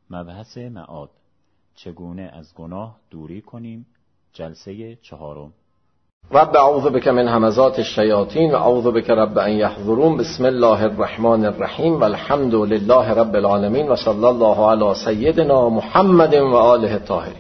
مبحث معاد، چگونه از گناه دوری کنیم، جلسه 4. رب اعوذ بک من همزات الشیاطین و اعوذ بک رب ان یحضرون. بسم الله الرحمن الرحیم و الحمد لله رب العالمین و صلی الله علی سیدنا محمد و آله الطاهرین.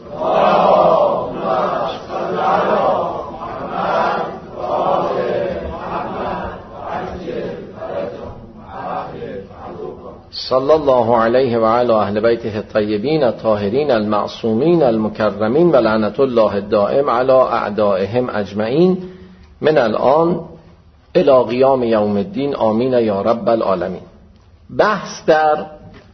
صلی الله علیه و علی اهل بیته الطیبین الطاهرین المعصومین المکرمین و لعنت الله الدائم علی اعدائهم اجمعین من الان الی قیام یوم الدین آمین یا رب العالمین. بحث در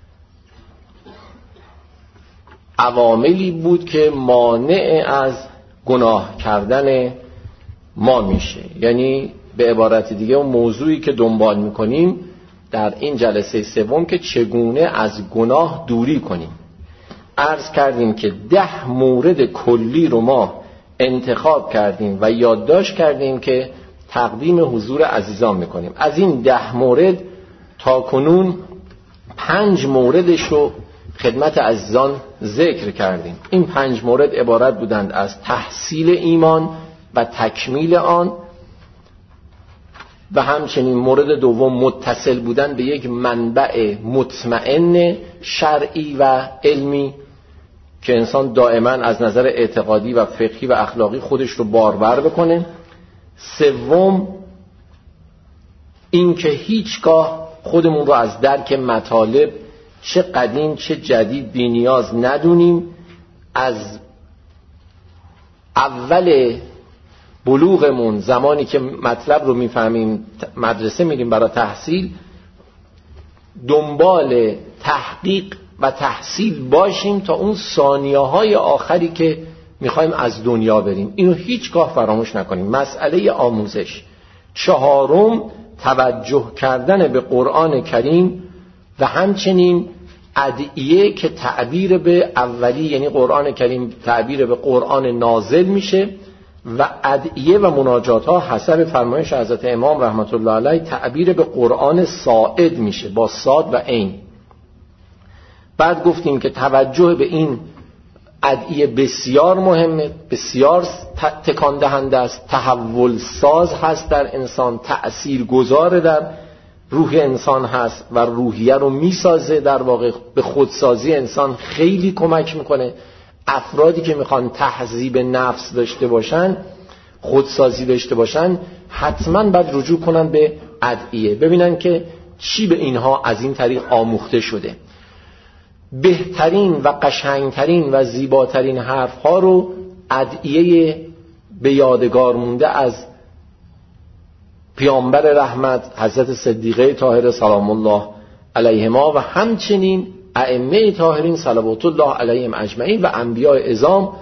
عواملی بود که مانع از گناه کردن ما میشه، یعنی به عبارت دیگه اون موضوعی که دنبال میکنیم در این جلسه 3 که چگونه از گناه دوری کنیم. عرض کردیم که 10 مورد کلی رو ما انتخاب کردیم و یادداشت کردیم که تقدیم حضور عزیزان میکنیم. از این 10 مورد تا کنون 5 موردش رو خدمت عزیزان ذکر کردیم. این 5 مورد عبارت بودند از تحصیل ایمان و تکمیل آن، و همچنین مورد دوم متصل بودن به یک منبع مطمئن شرعی و علمی که انسان دائما از نظر اعتقادی و فقهی و اخلاقی خودش رو بارور بکنه. سوم این که هیچگاه خودمون رو از درک مطالب چه قدیم چه جدید بی نیاز ندونیم، از اول بلوغمون زمانی که مطلب رو میفهمیم مدرسه میریم برای تحصیل دنبال تحقیق و تحصیل باشیم تا اون ثانیه‌های آخری که میخوایم از دنیا بریم. اینو هیچگاه فراموش نکنیم. مسئله آموزش. 4 توجه کردن به قرآن کریم و همچنین ادعیه که تعبیر به اولی، یعنی قرآن کریم تعبیر به قرآن نازل میشه و ادعیه و مناجات ها حسب فرمایش حضرت امام رحمت الله علیه تعبیر به قرآن صاعد میشه با صاد و عین. بعد گفتیم که توجه به این ادعیه بسیار مهمه، بسیار تکان دهنده است، تحول ساز هست در انسان، تأثیر گذار در روح انسان هست و روحیه رو میسازه، در واقع به خودسازی انسان خیلی کمک میکنه. افرادی که میخوان تهذیب نفس داشته باشن، خودسازی داشته باشن، حتما باید رجوع کنن به ادعیه، ببینن که چی به اینها از این طریق آموخته شده. بهترین و قشنگترین و زیباترین حرفها رو ادعیه به یادگار مونده از پیامبر رحمت حضرت صدیقه طاهره سلام الله علیهما و همچنین ائمه طاهرین صلوات الله علیهم اجمعین و انبیاء عظام،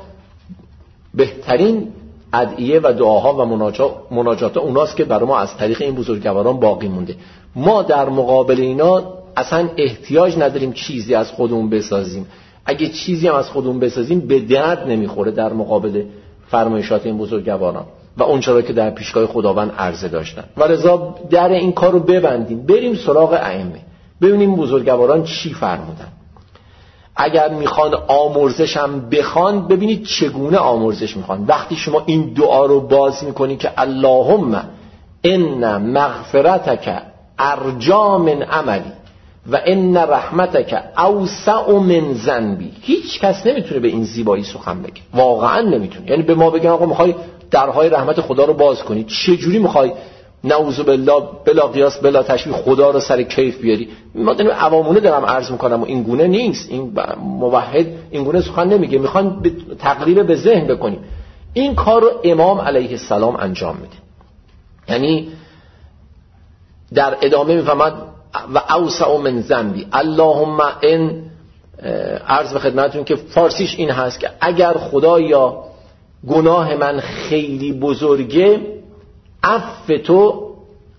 بهترین ادعیه و دعاها و مناجات اوناست که برای ما از طریق این بزرگواران باقی مونده. ما در مقابل اینا اصلا احتیاج نداریم چیزی از خودمون بسازیم. اگه چیزی هم از خودمون بسازیم به درد نمیخوره در مقابل فرمایشات این بزرگواران و اون چرا که در پیشگاه خداوند عرضه داشتن. و لذا در این کار رو ببندیم، بریم سراغ ائمه، ببینیم بزرگواران چی فرمودن. اگر میخوان آمرزش هم بخوان، ببینید چگونه آمرزش میخوان. وقتی شما این دعا رو باز میکنی که اللهم ان مغفرتک ارجا من عملی و ان رحمتک اوسع من ذنبی، هیچ کس نمیتونه به این زیبایی سخن بگه، واقعا نمیتونه. یعنی به ما بگن آقا میخوای درهای رحمت خدا رو باز کنی، چجوری میخوای نعوذ بالله بلا قیاس بلا تشبیه خدا رو سر کیف بیاری؟ ما داریم عوامونه دارم عرض میکنم و این گونه نیست. این موحد این گونه سخن نمیگه. میخوان تقریب به ذهن بکنیم. این کار رو امام علیه السلام انجام میده. یعنی در ادامه میفهمد و اوسع من ذنبی اللهم ان، عرض به خدمتتون که فارسیش این هست که اگر خدایا گناه من خیلی بزرگه، عفو تو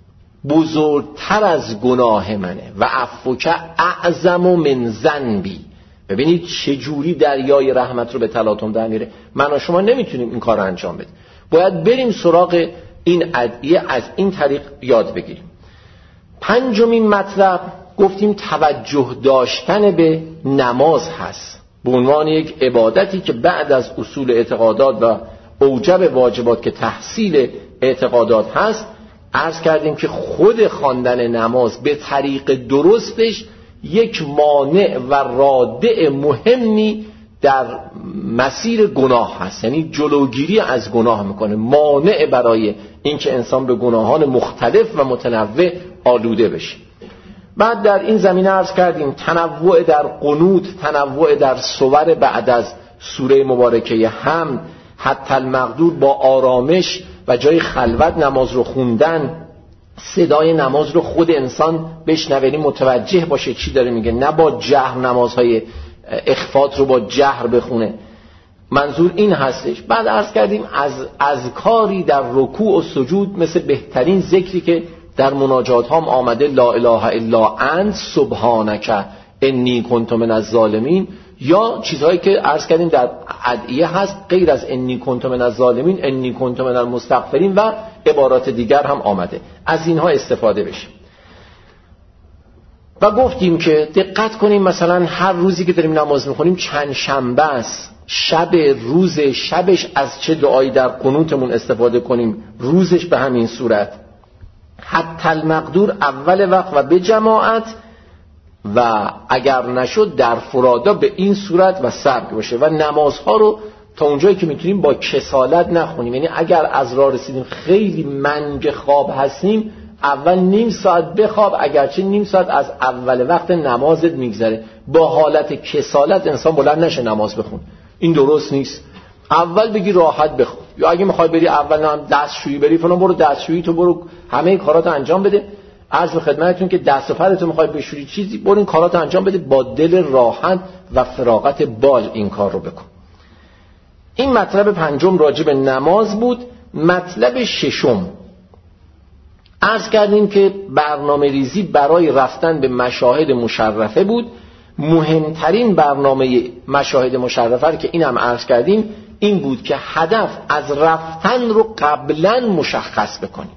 بزرگتر از گناه منه و عفوک اعظم من ذنبی. ببینید چه جوری دریای رحمت رو به تلاطم در میاره. من و شما نمیتونیم این کار رو انجام بدیم، باید بریم سراغ این ادعیه، از این طریق یاد بگیریم. 5مین مطلب گفتیم توجه داشتن به نماز هست به عنوان یک عبادتی که بعد از اصول اعتقادات و اوجب واجبات که تحصیل اعتقادات هست. عرض کردیم که خود خواندن نماز به طریق درستش یک مانع و رادع مهمی در مسیر گناه هست، یعنی جلوگیری از گناه میکنه، مانع برای اینکه انسان به گناهان مختلف و متنوع آلوده بشه. بعد در این زمینه عرض کردیم تنوع در قنوت، تنوع در صور بعد از سوره مبارکه حمد، حتی المقدور با آرامش و جای خلوت نماز رو خوندن، صدای نماز رو خود انسان بشنوه، متوجه باشه چی داره میگه، نه با جهر نمازهای اخفات رو با جهر بخونه. منظور این هستش. بعد عرض کردیم از اذکاری در رکوع و سجود مثل بهترین ذکری که در مناجات هم آمده لا اله الا انت سبحانک انی کنت من الظالمین، یا چیزهایی که عرض کردیم در ادعیه هست غیر از انی کنت من الظالمین، انی کنت من المستغفرین و عبارات دیگر هم آمده. از اینها استفاده بشه. و گفتیم که دقت کنیم مثلا هر روزی که داریم نماز میخونیم چند شنبه است، شب روز شبش از چه دعایی در قنوتمون استفاده کنیم، روزش به همین صورت، حتی المقدور اول وقت و به جماعت، و اگر نشد در فرادا به این صورت و سبک باشه. و نمازها رو تا اونجایی که میتونیم با کسالت نخونیم، یعنی اگر از راه رسیدیم خیلی منگ خواب هستیم، اول نیم ساعت بخواب، اگرچه نیم ساعت از اول وقت نمازت میگذره، با حالت کسالت انسان بلند نشه نماز بخون، این درست نیست. اول بگی راحت بخون، یا اگه میخوای بری اول هم دستشویی بری فلان، برو دستشویی، تو برو همه کاراتو انجام بده. عرض به خدمتتون که دست و پرتو میخوای بشوری چیزی، برو این کاراتو انجام بده، با دل راحت و فراغت بال این کار رو بکن. این مطلب پنجم راجع به نماز بود. مطلب ششم عرض کردیم که برنامه ریزی برای رفتن به مشاهد مشرفه بود. مهمترین برنامه مشاهد مشرفه که این هم عرض کردیم این بود که هدف از رفتن رو قبلا مشخص بکنیم.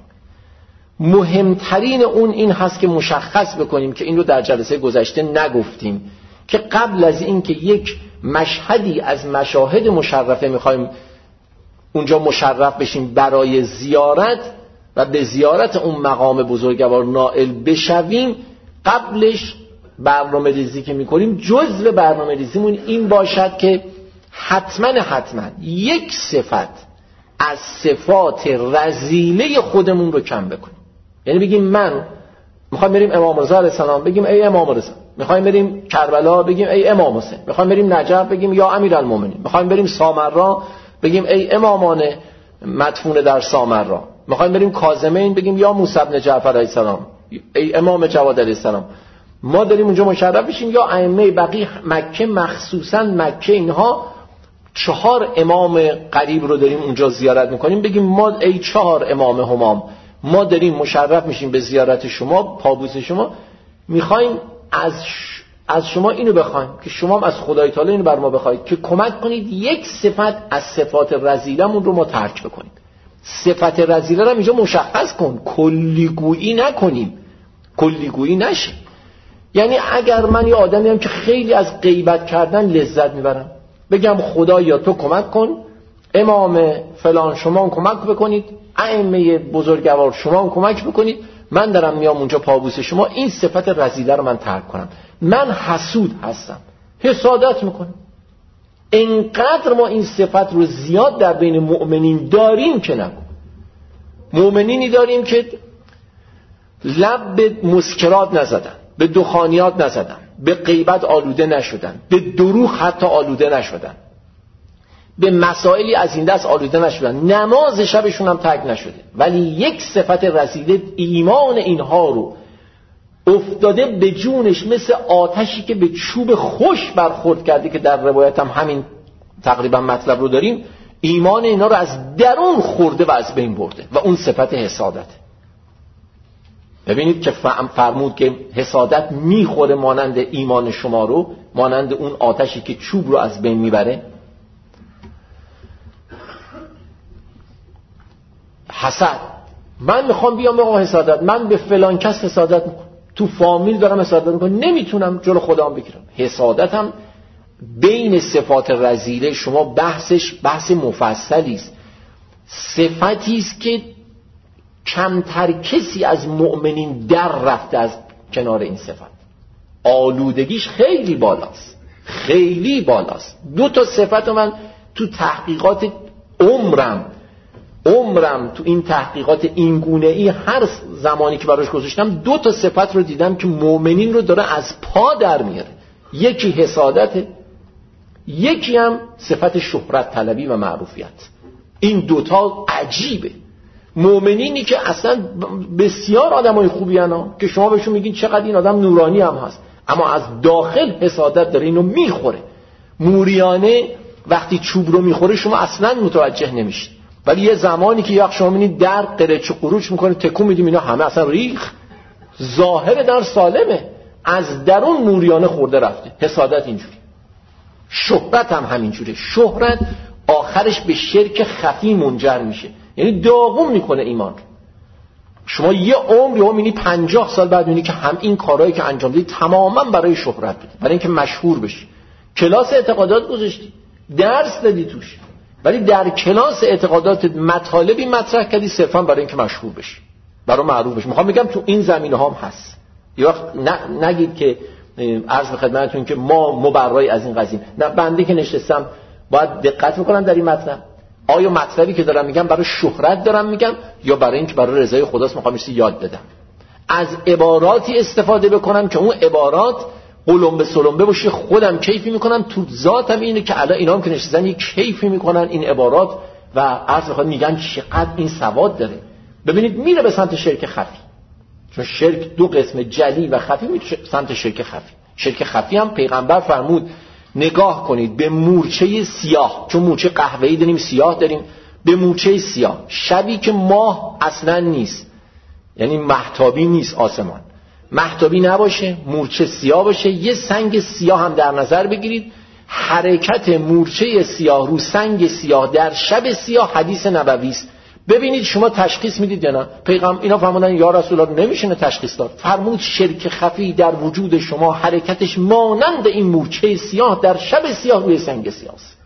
مهمترین اون این هست که مشخص بکنیم، که این رو در جلسه گذشته نگفتیم، که قبل از این که یک مشهدی از مشاهد مشرفه میخوایم اونجا مشرف بشیم برای زیارت و به زیارت اون مقام بزرگوار نائل بشویم، قبلش برنامه ریزی که میکنیم جزء برنامه ریزیمون این باشد که حتما یک صفت از صفات رذیله خودمون رو کم بکنیم. یعنی بگیم من میخوایم بریم امام رضا علیه السلام بگیم ای امام رضا، میخوایم بریم کربلا بگیم ای امام حسین، میخوایم بریم نجف بگیم یا امیرالمومنین، میخوایم بریم سامرا بگیم ای امامان مدفون در سامرا، میخوایم بریم کاظمین بگیم یا موسی بن جعفر علیه السلام، ای امام جواد علیه السلام. ما داریم اونجا مشرف بشیم، یا ائمه بقیه مکه، مخصوصا مکه اینها 4 امام قریب رو داریم اونجا زیارت میکنیم، بگیم ما ای 4 امام همام، ما داریم مشرف میشیم به زیارت شما، پابوس شما، میخوایم از شما اینو بخوایم که شما هم از خدای تعالی اینو بر ما بخواید که کمک کنید یک صفت از صفات رذیلمون رو ما ترک بکنیم. صفت رذیله رو اینجا مشخص کن، کلیگویی نکنیم، کلیگویی نشه. یعنی اگر من یه آدمیم که خیلی از غیبت کردن لذت میبرم، بگم خدایا تو کمک کن، امام فلان شما کمک بکنید، ائمه بزرگوار شما کمک بکنید، من دارم میام اونجا پابوس شما، این صفت رذیله رو من ترک کنم. من حسود هستم، حسادت میکنم. انقدر ما این صفت رو زیاد در بین مؤمنین داریم که نگو. مؤمنینی داریم که لب به مسکرات نزدن، به دخانیات نزدن، به غیبت آلوده نشدن، به دروغ حتی آلوده نشدن، به مسائلی از این دست آلوده نشدن، نماز شبشون هم ترک نشده، ولی یک صفت رذیله ایمان اینها رو افتاده به جونش، مثل آتشی که به چوب خوش برخورد کرده، که در روایت هم همین تقریبا مطلب رو داریم، ایمان اینا رو از درون خورده و از بین برده، و اون صفت حسادت. ببینید که فرمود که حسادت میخوره مانند ایمان شما رو، مانند اون آتشی که چوب رو از بین میبره. حسد، من میخوام بیام آقا حسادت، من به فلان کس حسادت میکنم، تو فامیل دارم حسادت میکنم، نمیتونم جلو خودم بگیرم. حسادتم بین صفات رذیله شما بحثش بحث مفصلی است. صفتی است که کمتر کسی از مؤمنین در رفته از کنار این صفت. آلودگیش خیلی بالاست، خیلی بالاست. 2 تا صفت من تو تحقیقات عمرم تو این تحقیقات این گونه‌ای هر زمانی که براش گذاشتم 2 تا صفت رو دیدم که مؤمنین رو داره از پا در میاره. یکی حسادته، یکی هم صفت شهرت طلبی و معروفیت. این 2 تا عجیبه. مؤمنینی که اصلا بسیار آدمای خوبی هستن که شما بهشون میگین چقدر این آدم نورانی هم هست، اما از داخل حسادت داره اینو میخوره. موریانه وقتی چوب رو میخوره شما اصلا متوجه نمیشید، ولی یه زمانی که یخ شما میبینید در قرچ و قروچ میکنه تکون میدیم اینا همه اصلا ریخ. ظاهر در سالمه، از درون موریانه خورده رفته. حسادت اینجوری. شهرت هم همینجوره. شهرت آخرش به شرک خفی منجر میشه، یعنی داغون میکنه ایمان. شما یه عمر یا میبینی 50 سال بعد میبینی که هم این کارهایی که انجام دادی تماما برای شهرت بود، برای اینکه مشهور بشی. کلاس اعتقادات گذاشتی، درس دادی توش، ولی در کلاس اعتقادات مطالبی مطرح کردی صرفا برای اینکه مشهور بشی، برای معروف بشی. میخوام بگم تو این زمینه هم هست. یه وقت نگید که عرض به خدمتتون که ما مبرای از این قضیه. نه، بنده که نشستم باید دقت بکنم در این مطلب. آیا مطلبی که دارم میگم برای شهرت دارم میگم یا برای اینکه برای رضای خداست؟ میخوام یاد بدم. از عباراتی استفاده بکنم که اون عبارات قلمبه سلمبه باشه، خودم کیفی میکنم، تو ذاتم اینه که الان اینا هم که نشستن یک کیفی میکنن این عبارات و عرض بخواد میگن چقدر این سواد داره. ببینید میره به سمت شرک خفی، چون شرک 2 قسم، جلی و خفی، میره سمت شرک خفی. شرک خفی هم پیغمبر فرمود نگاه کنید به مورچه سیاه، چون مورچه قهوه‌ای داریم سیاه داریم، به مورچه سیاه شبی که ماه اصلا نیست، یعنی مهتابی نیست، آسمان مهتابی نباشه، مورچه سیاه باشه، یه سنگ سیاه هم در نظر بگیرید. حرکت مورچه سیاه رو سنگ سیاه در شب سیاه حدیث نبوی است. ببینید شما تشخیص میدید یا نه؟ پیغمبر اینا فرمودن یا رسول الله نمیشه تشخیص داد. فرمود شرک خفی در وجود شما حرکتش مانند این مورچه سیاه در شب سیاه روی سنگ سیاه است.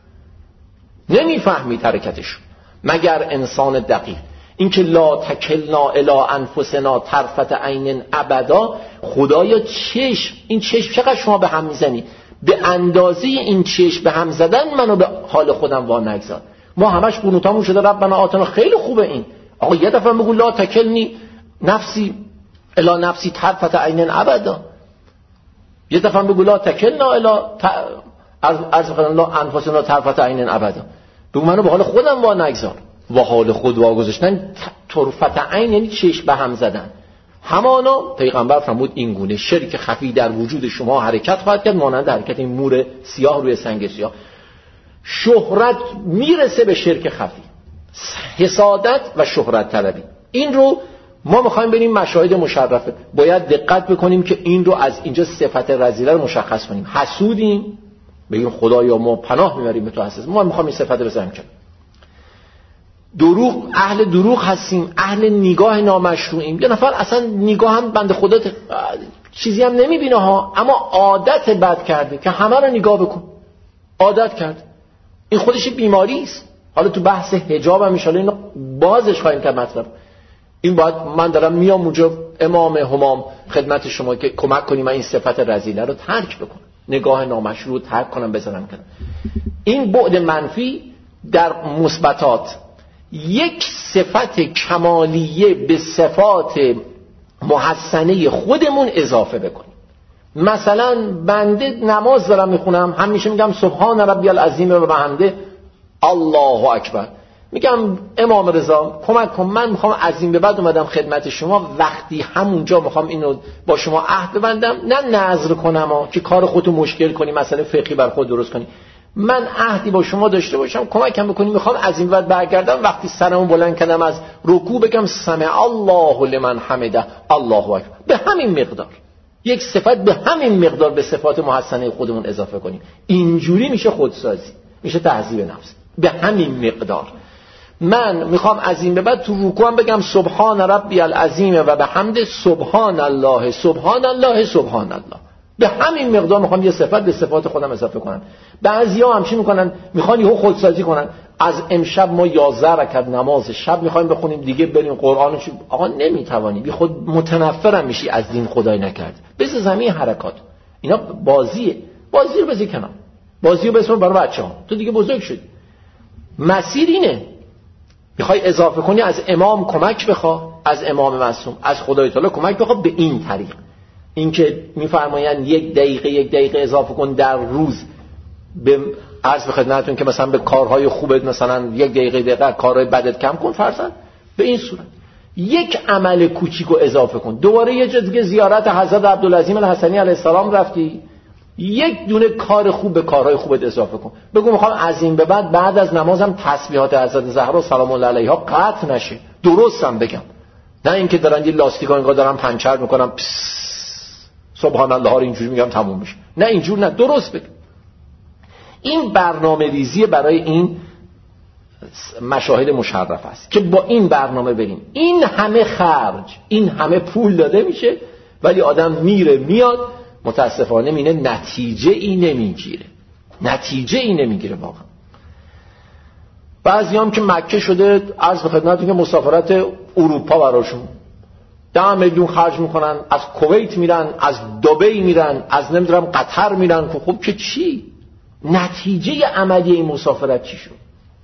نمیفهمید حرکتش مگر انسان دقیق. این که لا تکلنا الی انفسنا طرفت عین ابدا. خدایا چشم، این چشم چقدر شما به هم میزنی، به اندازه این چشم به هم زدن منو به حال خودم وا نگذار. ما همش قنوتامون شده ربنا آتنا. خیلی خوبه این. آقا یه دفعه بگو لا تکلنی نفسی الی نفسی طرفت عین ابدا، یه دفعه بگو لا تکلنا الی انفسنا طرفت عین ابدا. بگو منو به حال خودم وا نگذار. و حال خود واگذاشتن طرفت عین یعنی چشم به هم زدن. همانا پیغمبر فرمود این گونه شرک خفی در وجود شما حرکت خواهد کرد مانند حرکت این مور سیاه روی سنگ سیاه. شهرت میرسه به شرک خفی، حسادت و شهرت طلبی. این رو ما میخوایم بریم مشاهد مشرفه، باید دقت بکنیم که این رو از اینجا صفت رذیله رو مشخص کنیم. حسودیم، بگیم خدایا ما پناه میبریم به تو حسد، ما میخوایم این صفت رو بزنیم. دروغ، اهل دروغ هستیم، اهل نگاه نامشروعیم. یه نفر اصلا نگاه هم بنده خدا چیزی هم نمیبینه ها، اما عادت بد کرده که همه رو نگاه بکن، عادت کرد. این خودش بیماری است. حالا تو بحث حجاب هم انشالله اینو بازش خواهیم کرد مطلب. این باید من دارم میام اونجا امام همام خدمت شما که کمک کنیم من این صفت رذیله رو ترک بکنم، نگاه نامشروع ترک کنم بذارم کنم. این بعد منفی در مثبتات. یک صفت کمالیه به صفات محسنه خودمون اضافه بکنیم. مثلا بنده نماز دارم میخونم، همیشه میگم سبحان ربی العظیم و بحمده الله اکبر. میگم امام رضا کمک کن، من میخوام از این به بعد اومدم خدمت شما، وقتی همونجا میخوام اینو با شما عهد ببندم، نه نظر کنم که کار خودتو مشکل کنی، مسئله فقهی بر خود درست کنی، من عهدی با شما داشته باشم، کمکم بکنی، میخوام از این بعد برگردم وقتی سرمو بلند کردم از رکوع بگم سمع الله لمن حمده الله اکبر. به همین مقدار، یک صفت به همین مقدار به صفات محسنه خودمون اضافه کنیم. اینجوری میشه خودسازی، میشه تهذیب نفس. به همین مقدار. من میخوام از این به بعد تو رکوعم بگم سبحان ربی العظیم و بحمد سبحان الله سبحان الله سبحان الله. به همین مقدار میخوام یه صفت به صفات خودم اضافه کنم. بعضیا همچین میکنن، میخوان یهو خودسازی کنن. از امشب ما 11 رکعت نماز شب میخوایم بخونیم دیگه بریم قرآنو. آقا نمیتوانی، بی خود متنفرم میشی از دین خدای نکرد. بس زمین حرکات اینا بازیه، بازی رو بذار کنار، بازی رو بسپار برای بچه‌ها. تو دیگه بزرگ شدی، مسیر اینه. میخوای اضافه کنی از امام کمک بخوا، از امام معصوم، از خدای تعالی کمک بخوا به این طریق. این که میفرمایند 1 دقیقه اضافه کن در روز به عرض به خدمتتون که مثلا به کارهای خوبت مثلا 1 دقیقه کارهای بدت کم کن فرضاً، به این صورت یک عمل کوچیکو اضافه کن. دوباره یه جا دیگه زیارت حضرت عبدالعظیم الحسنی علیه السلام رفتی، 1 دونه کار خوب به کارهای خوبت اضافه کن. بگو میخوام از این به بعد از نمازم تسبیحات حضرت زهرا سلام الله علیها قطع نشه، درستم بگم، نه اینکه دارن یه لاستیکا انگار دارن پنچر میکنم سبحان الله ها رو اینجوری میگم تموم میشه. نه اینجور نه، درست بگم. این برنامه ریزی برای این مشاهد مشرف است که با این برنامه بریم. این همه خرج، این همه پول داده میشه ولی آدم میره میاد متاسفانه مینه نتیجه ای نمیگیره واقعا. بعضی هم که مکه شده عرض به خدمتتون که مسافرت اروپا براشون 10 میلیون خرج میکنن، از کویت میرن، از دبی میرن، از نمیدونم قطر میرن. خب که چی؟ نتیجه عملی این مسافرت چی شد؟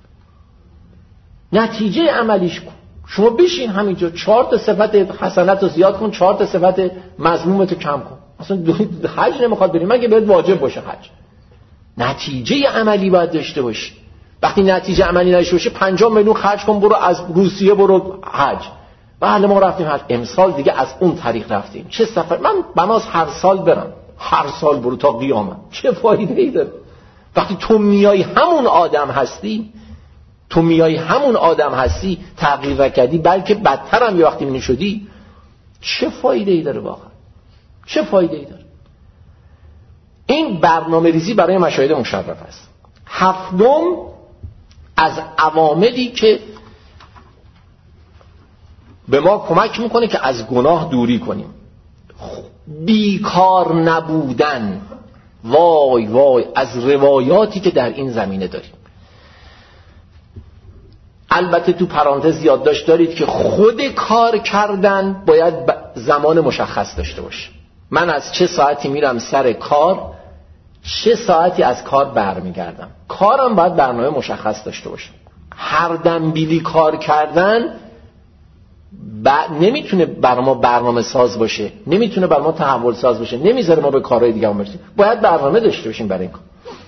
نتیجه عملیش کن. شما بشین همینجا 4 تا صفت حسنت رو زیاد کن، 4 تا صفت مذمومت رو کم کن. اصلا حج نمیخواد بریم مگه بهت واجب باشه حج. نتیجه عملی باید داشته باشی. وقتی نتیجه عملی نداشته باشه 50 میلیون خرج کن برو از روسیه برو حج. بله ما رفتیم حج، امسال دیگه از اون طریق رفتیم. چه سفر، من بناس هر سال برم، هر سال برو تا قیامت. چه فایده ای داره؟ وقتی تو میای همون آدم هستی، تغییر نکردی بلکه بدتر هم یه وقتی میشدی، چه فایده ای داره واقعا؟ چه فایده ای داره؟ این برنامه ریزی برای مشاهد مشرف است. 7 از عواملی که به ما کمک میکنه که از گناه دوری کنیم، بیکار نبودن. وای از روایاتی که در این زمینه داریم. البته تو پرانتز یادداشت دارید که خود کار کردن باید زمان مشخص داشته باشه. من از چه ساعتی میرم سر کار، چه ساعتی از کار برمیگردم. کارم باید برنامه مشخص داشته باشه. هر دنبیلی کار کردن نمیتونه بر ما برنامه ساز باشه، نمیتونه بر ما تحول ساز باشه، نمیذاره ما به کارهای دیگه برسیم. باید برنامه داشته باشیم برای این کار.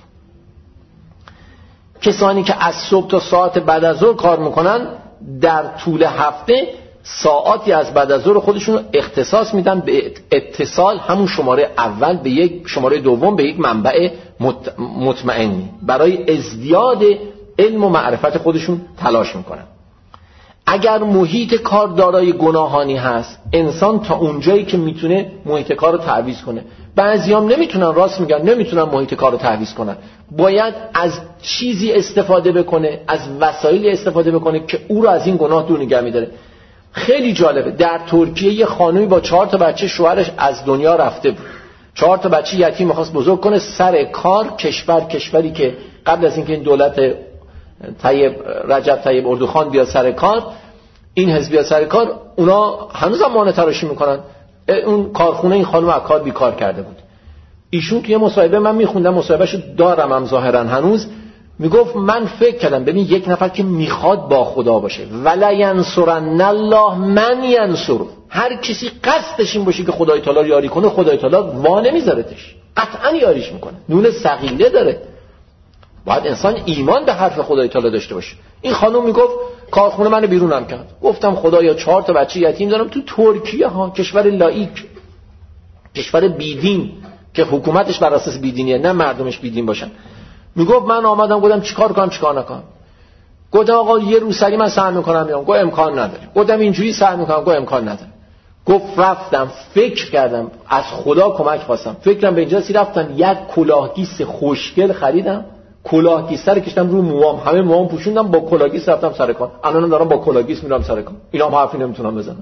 کسانی که از صبح تا ساعت بعد از ظهر کار میکنن در طول هفته ساعاتی از بعد از ظهر خودشون رو اختصاص میدن به اتصال همون شماره اول به یک شماره دوم به یک منبع مطمئنی. برای ازدیاد علم و معرفت خودشون تلاش میکنن. اگر محیط کار دارای گناهانی هست، انسان تا اونجایی که میتونه محیط کار رو تعویض کنه. بعضیام نمیتونن، راست میگن، نمیتونن محیط کار رو تعویض کنن. باید از چیزی استفاده بکنه، از وسایلی استفاده بکنه که او رو از این گناه دور نگه می‌داره. خیلی جالبه، در ترکیه یه خانومی با 4 تا بچه شوهرش از دنیا رفته بود. 4 تا بچه یتیم می‌خواست بزرگ کنه. سر کار کشوری که قبل از اینکه این دولت رجب طیب اردوغان بیاد سر کار، این حزب بیاد سر کار، اونا هنوزم مانع تراشی میکنن. اون کارخونه این خانم از کار بیکار کرده بود. ایشون توی مصاحبه من میخوندم، مصاحبهشو دارم هم ظاهرا هنوز، میگفت من فکر کردم ببین یک نفر که میخواد با خدا باشه، ولا ینصرن الله من ینصر، هر کسی قصدش این باشه که خدای تعالی یاری کنه، خدای تعالی وا نمیذارتش، قطعا یاریش میکنه. نون ثقیله داره. باید انسان ایمان به حرف خدای تعالی داشته باشه. این خانم میگفت کارخونه منو بیرونم کرد. گفتم خدایا 4 تا بچه یتیم دارم تو ترکیه ها، کشور لایک، کشور بیدین که حکومتش بر اساس بیدینیه، نه مردمش بیدین باشن. میگفت من آمدم گفتم چیکار کنم چیکار نکنم. گفتم آقا یه روسری من سعی میکنم میام. گفت امکان نداره. گفتم اینجوری سعی میکنم. گفت امکان نداره. گفت رفتم فکر کردم، از خدا کمک خواستم، فکرم به اینجاست رفتم یک کلاهگیس خوشگل خریدم، کلاهگیس رو کشیدم رو موام، همه موام پوشوندم، با کلاهگیس رفتم سر کار. الانم دارم با کلاهگیس میرم سر کار. اینا هم حرفی نمیتونم بزنم.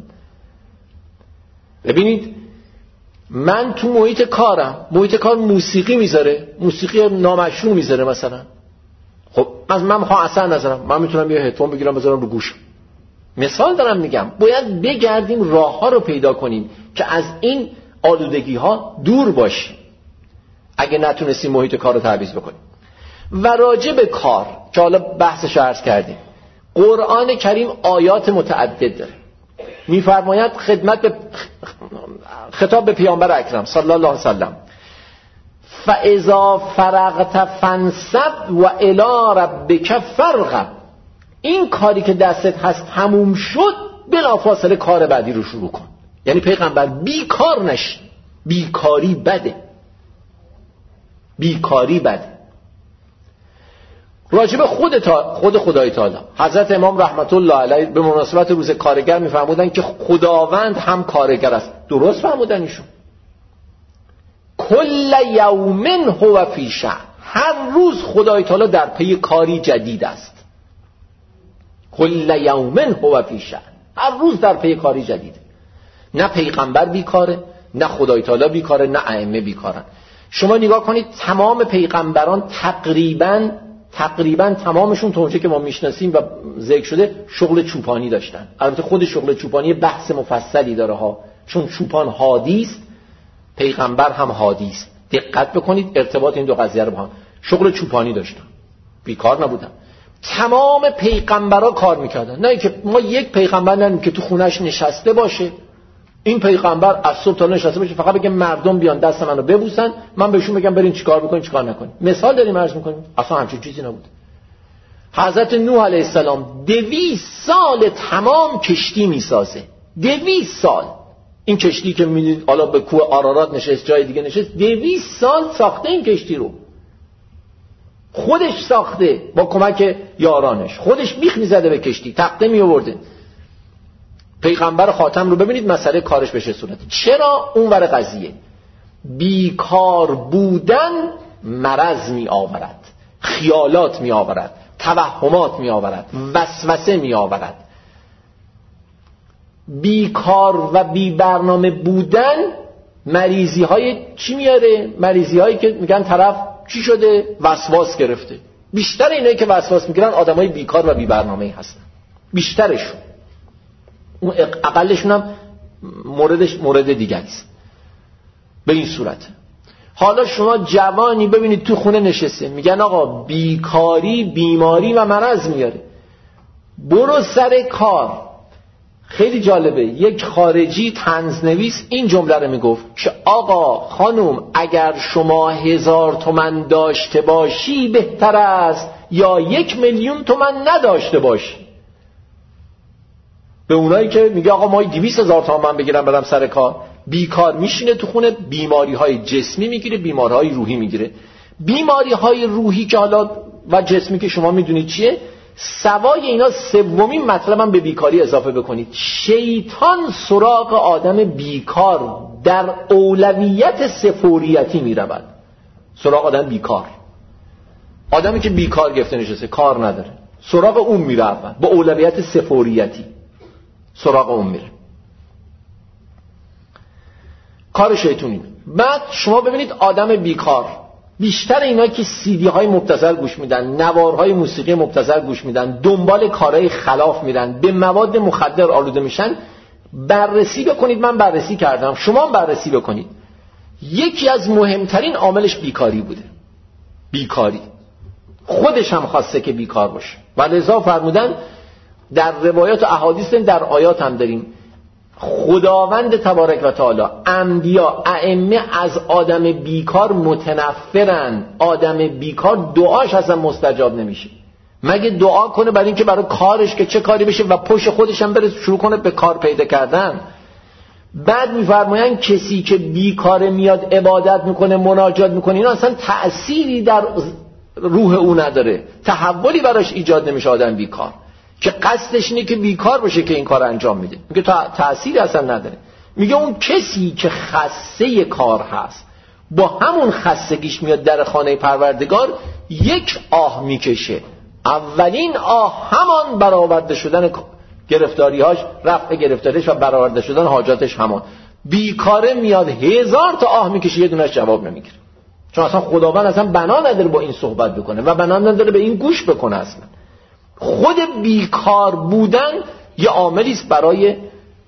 ببینید من تو محیط کارم، محیط کار موسیقی میذاره، موسیقی نامشروع میذاره مثلا. خب من میخوام اثر نذارم، من میتونم یه هدفون بگیرم بذارم رو گوشم. مثال دارم میگم. باید بگردیم راه ها رو پیدا کنیم که از این آلودگی ها دور باشیم اگه نتونستیم محیط کار رو تعویض بکنیم. و راجع به کار که حالا بحثش عرض کردیم، قرآن کریم آیات متعدد داره. میفرماید خطاب به پیامبر اکرم صلی الله علیه وسلم فاذا فرغت فانصب و الی ربک فارغب. این کاری که دستت هست تموم شد، بلافاصله کار بعدی رو شروع کن. یعنی پیغمبر بیکار نشی. بیکاری بده، بیکاری بده. راجب خود خدای تعالی حضرت امام رحمت الله علیه به مناسبت روز کارگر میفرمودن که خداوند هم کارگر است. درست فرمودن ایشون. کل یوم هو فی شأن. هر روز خدای تعالی در پی کاری جدید است. کل یوم هو فی شأن. هر روز در پی کاری جدید. نه پیغمبر بیکاره، نه خدای تعالی بیکاره، نه ائمه بیکارن. شما نگاه کنید تمام پیغمبران تقریبا تمامشون تا اونجا که ما میشناسیم و ذکر شده شغل چوپانی داشتن. البته خود شغل چوپانی بحث مفصلی داره ها، چون چوپان هادی است، پیغمبر هم هادی است. دقت بکنید ارتباط این دو قضیه رو با هم. شغل چوپانی داشتن، بیکار نبودن. تمام پیغمبرا کار میکردن. نه که ما یک پیغمبر نداریم که تو خونش نشسته باشه، این پیغمبر از صبح تا نشسته باشه فقط بگه مردم بیان دست منو ببوسن، من بهشون بگم برین چیکار بکنین چیکار نکنین. مثال داریم عرض میکنیم. اصلا همچین چیزی نبود. حضرت نوح علیه السلام 200 سال تمام کشتی میسازه. 200 سال. این کشتی که میبینید حالا به کوه آرارات نشست، جای دیگه نشست، 200 سال ساخته این کشتی رو. خودش ساخته با کمک یارانش. خودش بیخ میزده به کشتی، تخته می آورده. پیغمبر خاتم رو ببینید مسئله کارش بشه صورتی. چرا؟ اون ور قضیه بیکار بودن مرض می آورد، خیالات می آورد، توهمات می آورد، وسوسه می آورد. بیکار و بی برنامه بودن مریضی های چی میاره؟ مریضی هایی که میگن طرف چی شده؟ وسواس گرفته. بیشتر اینایی که وسواس میگیرن آدمای بیکار و بی برنامه‌ای هستن. بیشترشون. اون اقلشون هم مورد دیگه است. به این صورت حالا شما جوانی ببینید تو خونه نشسته، میگن آقا بیکاری بیماری و مرض میاره، برو سر کار. خیلی جالبه، یک خارجی طنزنویس این جمله رو میگفت که آقا خانم اگر شما 1000 تومان داشته باشی بهتر است یا 1,000,000 تومان نداشته باشی. به اونایی که میگه آقا ما 200,000 تومان بگیرم برم سر کار، بیکار میشینه تو خونه، بیماری های جسمی میگیره، بیماری های روحی میگیره. بیماری های روحی که حالا و جسمی که شما میدونید چیه، سوای اینا سومین مطلبم به بیکاری اضافه بکنید. شیطان سراغ آدم بیکار در اولویت سفوریتی میرود. سراغ آدم بیکار، آدمی که بیکار گرفته نشسته کار نداره، سراغ اون میره اول با اولویت سفوریتی، سراغ اون میره. کار شیطونی. بعد شما ببینید آدم بیکار، بیشتر اینا که CD های مبتذل گوش میدن، نوارهای موسیقی مبتذل گوش میدن، دنبال کارهای خلاف میرن، به مواد مخدر آلوده میشن. بررسی بکنید، من بررسی کردم، شما بررسی بکنید. یکی از مهمترین عاملش بیکاری بوده. بیکاری خودش هم خواسته که بیکار باشه و لذا فرمودن در روایات و احادیث، در آیات هم داریم، خداوند تبارک و تعالی، انبیا، ائمه از آدم بیکار متنفرن. آدم بیکار دعاش اصلا مستجاب نمیشه، مگه دعا کنه برای اینکه برای کارش که چه کاری بشه و پشت خودش هم بره شروع کنه به کار پیدا کردن. بعد میفرمایند کسی که بیکار میاد عبادت میکنه، مناجات میکنه، اینا اصلا تأثیری در روح او نداره، تحولی براش ایجاد نمیشه. آدم بیکار که قصدش اینه که بیکار باشه که این کار انجام میده، میگه تأثیری اصلا نداره. میگه اون کسی که خسته کار هست، با همون خستگیش میاد در خانه پروردگار، یک آه میکشه. اولین آه همان برآورده شدن گرفتاری‌هاش، رفع گرفتاریش و برآورده شدن حاجاتش همان. بیکاره میاد 1000 تا آه میکشه، یه دونش جواب نمیگیره، چون اصلا خداوند اصلا بنا نداره با این صحبت بکنه و بنا نداره به این گوش بکنه. اصلا خود بیکار بودن یه عاملی است برای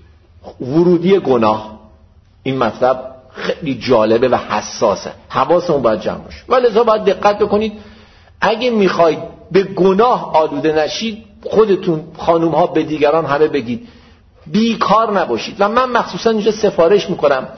ورودی گناه. این مطلب خیلی جالبه و حساسه، حواسمون باید جمع باشه. ولذا باید دقت بکنید اگه میخواید به گناه آلوده نشید، خودتون خانوم ها به دیگران همه بگید بیکار نباشید. و من مخصوصا اینجا سفارش میکنم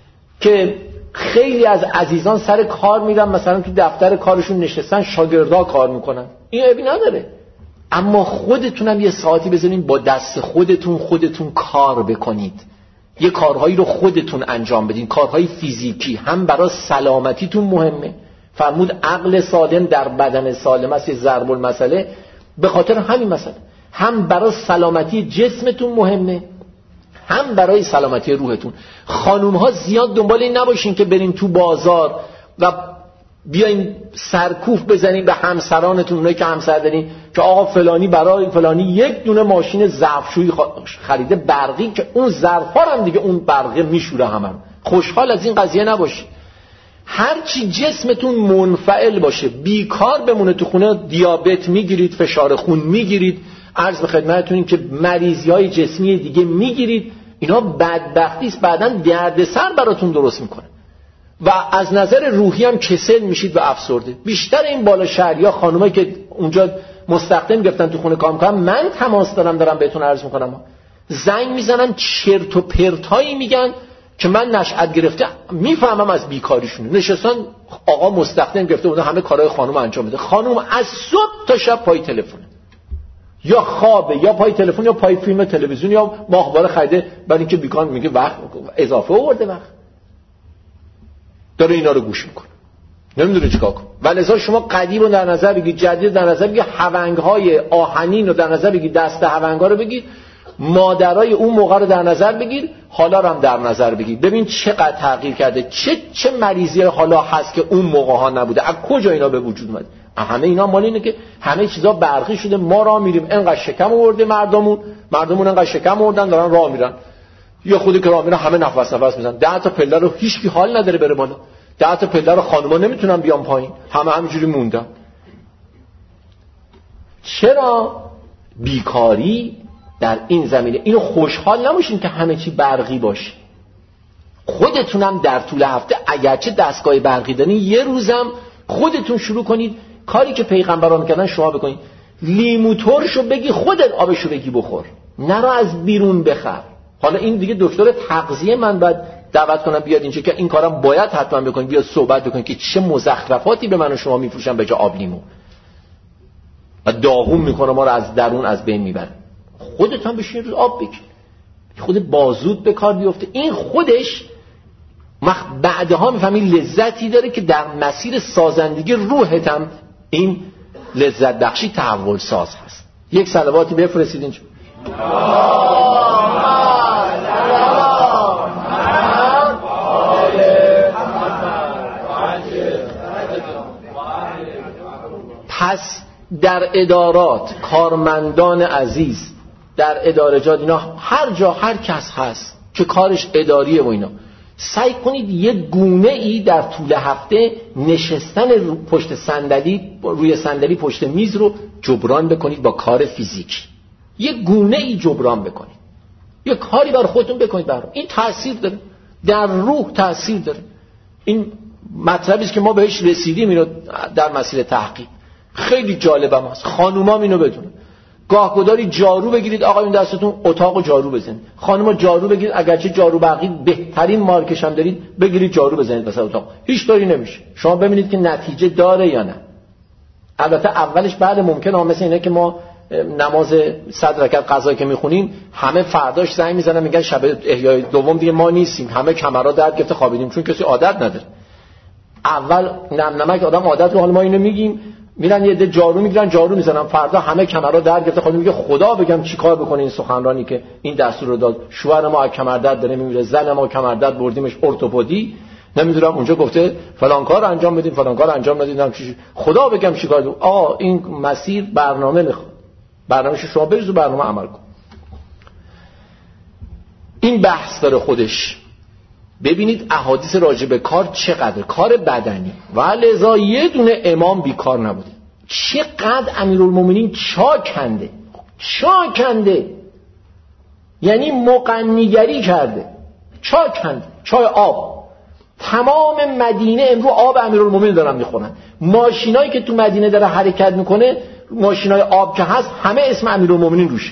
که خیلی از عزیزان سر کار میرن، مثلا تو دفتر کارشون نشستن، شاگردا کار میکنن، این عیبی نداره، اما خودتونم یه ساعتی بذارین با دست خودتون کار بکنید، یه کارهایی رو خودتون انجام بدین، کارهای فیزیکی. هم برای سلامتیتون مهمه، فرمود عقل سالم در بدن سالم است، یه ضرب المثله. به خاطر همین مثلا هم برای سلامتی جسمتون مهمه، هم برای سلامتی روحتون. خانوم ها زیاد دنبال این نباشین که برین تو بازار و بیاین سرکوف بزنین به همسرانتون، اونایی که همسر دارین، که آقا فلانی برای فلانی یک دونه ماشین ظرفشویی خریده برقی که اون ظرفا هم دیگه اون برقه میشوره همه. خوشحال از این قضیه نباشید. هرچی جسمتون منفعل باشه، بیکار بمونه تو خونه، دیابت میگیرید، فشار خون میگیرید، عرض به خدمتتون که مریضی‌های جسمی دیگه میگیرید، اینا بدبختی است، بعداً دردسر براتون درست میکنه و از نظر روحی هم کسل میشید و افسرده. بیشتر این بالا شهریا خانومایی که اونجا مستخدم گرفتن تو خونه کار میکنن، من تماس دارم بهتون عرض میکنم، زنگ میزنن چرت و پرتایی میگن که من نشأت گرفته میفهمم از بیکاریشون. نشستن آقا مستخدم گرفته بوده همه کارهای خانم انجام بده، خانم از صبح تا شب پای تلفنه، یا خوابه یا پای تلفن یا پای فیلم تلویزیون یا ماهواره خریده، برای اینکه بیکار میگه وقت اضافه آورده، وقت داره اینا رو گوش میکنه، نمیدونه چیکار کنه. ولذا شما قدیم رو در نظر بگید، جدید در نظر بگید، هونگ‌های آهنین رو در نظر بگید، دست هونگ‌ها رو بگید، مادرای اون موقع رو در نظر بگیر، حالا رو هم در نظر بگیر، ببین چقدر تغییر کرده، چه مریضی حالا هست که اون موقع ها نبوده، از کجا اینا به وجود اومده. همه اینا مال اینه که همه چیزا برقی شده، ما راه میریم انقدر شکم آورده، مردمون انقدر شکم آوردن دارن راه میرن، یا خودی که راه میرن همه نفس میزنن، 10 تا پله رو هیچ کی حال نداره بره بالا، 10 تا پله رو خانوما نمیتونن بیان پایین، همه همینجوری موندن. چرا؟ بیکاری در این زمینه. اینو خوشحال نباشین که همه چی برقی باشه. خودتونم در طول هفته اگرچه دستگاه برقی دارین، یه روزم خودتون شروع کنید کاری که پیغمبران میکردن شما بکنید، لیمو ترشو بگی خودت آبشو بگی بخور، نرو از بیرون بخر. حالا این دیگه دکتر تغذیه من باید دعوت کنم بیاد اینجا که این کارم باید حتما بکنید، بیاد صحبت بکنید که چه مزخرفاتی به من و شما میفروشن به جای آب لیمو و داغون میکنه ما رو از درون از بین میبره. خودت هم بشین روز آب بگیر، خود بازود به کار بیفته. این خودش بعدها میفهمی لذتی داره که در مسیر سازندگی روحت هم این لذت بخشی تحول ساز هست. یک صلواتی بفرستید اینجا. پس در ادارات کارمندان عزیز، در ادارجات، اینا هر جا هر کس هست که کارش اداریه و اینا، سعی کنید یه گونه ای در طول هفته نشستن پشت صندلی، روی صندلی پشت میز رو جبران بکنید با کار فیزیکی. یه گونه ای جبران بکنید، یه کاری برای خودتون بکنید. برای این تأثیر داره، در روح تأثیر داره. این مطلبی است که ما بهش رسیدیم، اینو در مسیر تحقیق خیلی جالبم هست. خانومام اینو بدونن، گاهگداری جارو بگیرید، آقایون دستتون اتاقو جارو بزنید، خانوما جارو بگیرید، اگرچه جارو برقی بهترین مارکش هم دارید بگیرید جارو بزنید وسط اتاق، هیچ طوری نمیشه. شما ببینید که نتیجه داره یا نه. البته اولش بعد ممکنه مثل اینه که ما نماز 100 رکعت قضا که میخونیم همه فرداش زنگ میزنن میگن شب احیای دوم دیگه ما نیستیم، همه کمرها درد گرفته خوابیدیم، چون کسی عادت نداره. اول نمک آدم عادت رو، حالا ما اینو میگیم، میرن یه ده جارو میگیرن جارو میزنن، فردا همه کمرها درد گرفته. خودم میگه خدا بگم چیکار بکنه این سخنرانی که این دستور رو داد. شوهر ما کمر درد داره میمیره، زن ما کمر درد بردیمش ارتوپدی، نمیدونم اونجا گفته فلان کار انجام بدیم، فلان کار انجام ندیدم، خدا بگم چیکار کنم. این مسیر برنامه میخواد، برنامه‌شو شما بریز و برنامه عمل کن. این بحث داره خودش. ببینید احادیث راجع به کار چقدر کار بدنی و لذا یه دونه امام بیکار نبوده. چقدر امیرالمومنین چا کنده، یعنی مغنیگری کرده، چا کنده، چای آب. تمام مدینه امروز آب امیرالمومنین دارن میخورن. ماشینایی که تو مدینه داره حرکت میکنه، ماشینای آب که هست، همه اسم امیرالمومنین روشه.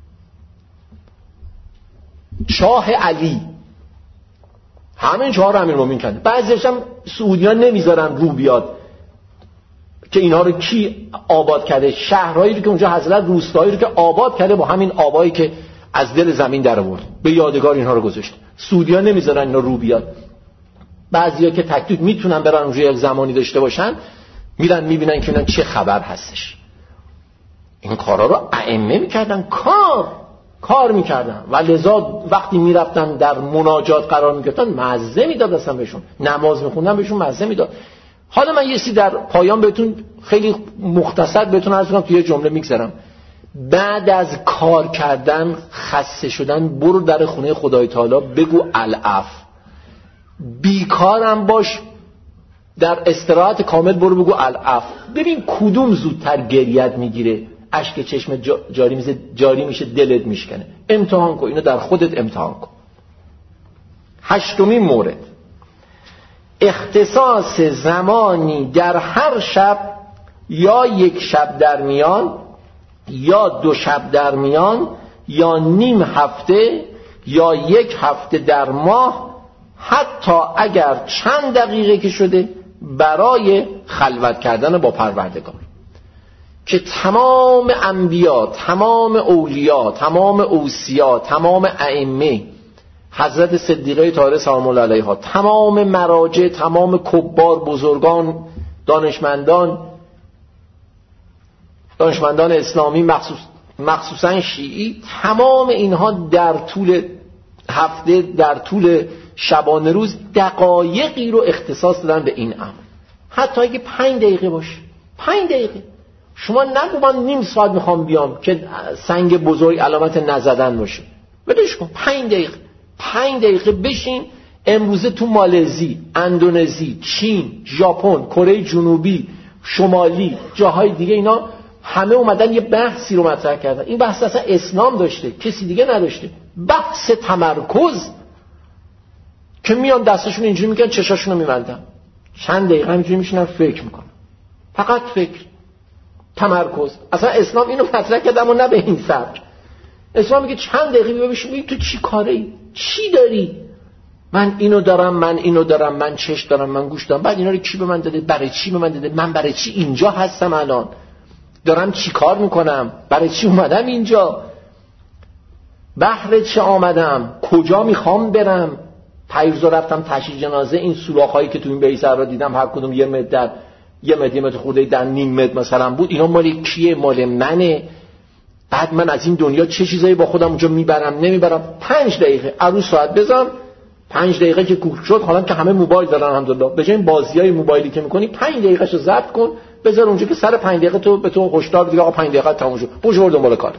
شاه علی، همین چهار امیرالمومنین کنده. بعضیش هم سعودیان نمیذارن رو بیاد که اینا رو کی آباد کرده. شهرهایی رو که اونجا حضرت، روستایی رو که آباد کرده با همین آبایی که از دل زمین در آورد، به یادگار اینها رو گذاشته. سعودیان نمیذارن اینا رو بیاد. بعضیا که تکلیف میتونن برن اونجا یک زمانی داشته باشن، میرن میبینن که اینا چه خبر هستش. این کارا رو ائمه میکردن، کار میکردن و لذا وقتی میرفتن در مناجات قرار میگرفتن مزه میداد اصلا بهشون، نماز میخوندن بهشون مزه میداد. حالا من یه چیزی در پایان بهتون خیلی مختصر بهتون عرض کنم، تو یه جمله میگذرم. بعد از کار کردن، خسته شدن، برو در خونه خدای تعالی بگو العف. بیکارم باش، در استراحت کامل برو بگو العف. ببین کدوم زودتر گریت میگیره، اشک چشم جاری میشه، دلت میشکنه. امتحان کن اینو، در خودت امتحان کن. 8مین مورد، اختصاص زمانی در هر شب، یا یک شب در میان، یا 2 شب در میان، یا نیم هفته، یا 1 هفته در ماه، حتی اگر چند دقیقه که شده، برای خلوت کردن با پروردگار. که تمام انبیا، تمام اولیا، تمام اوصیا، تمام ائمه، حضرت صدیقه طاهره سلام الله علیها، تمام مراجع، تمام کبار، بزرگان، دانشمندان اسلامی، مخصوصا شیعی، تمام اینها در طول هفته، در طول شبانه روز دقایقی رو اختصاص دادن به این امر. حتی اگه 5 دقیقه باشه، 5 دقیقه. شما نگو من نیم ساعت میخوام بیام که سنگ بزرگ علامت نزدن باشه، بدش کن 5 دقیقه بشین. امروزه تو مالزی، اندونزی، چین، ژاپن، کره جنوبی، شمالی، جاهای دیگه، اینا همه اومدن یه بحثی رو مطرح کردن. این بحث اصلا اسلام داشته، کسی دیگه نداشته. بحث تمرکز، که میان دستشون اینجوری میکنن، چشاشون رو میبندن، چند دقیقه همینجوری میشینن فکر میکنن، فقط فکر، تمرکز. اصلا اسلام اینو مطرح کرده، اما نه به این سبک. اسلام میگه چند دقیقه ببین تو چی کاره ای، چی داری. من اینو دارم، من چش دارم، من گوش دارم. بعد اینا رو کی به من داده، برای چی به من داده، من برای چی اینجا هستم، الان دارم چی کار میکنم، برای چی اومدم اینجا، بهر چه آمدم، کجا میخوام برم. پیروزا رفتم تشییع جنازه، این سوراخ‌هایی که تو این بیضه رو دیدم، هر کدوم 1 متر، 1 متر خورده در نیم متر مثلا بود، اینا مال کیه؟ مال منه. بعد من از این دنیا چه چیزایی با خودم اونجا میبرم نمیبرم. 5 دقیقه عروس ساعت بزن، 5 دقیقه که کوک شد، حالا که همه موبایل دارن الحمدلله، به جای این بازیای موبایلی که میکنی 5 دقیقه‌شو ضبط کن، بذار اونجا که سر 5 دقیقه تو به تو هشدار بده آقا 5 دقیقه تموم شد، برو دنبال کار.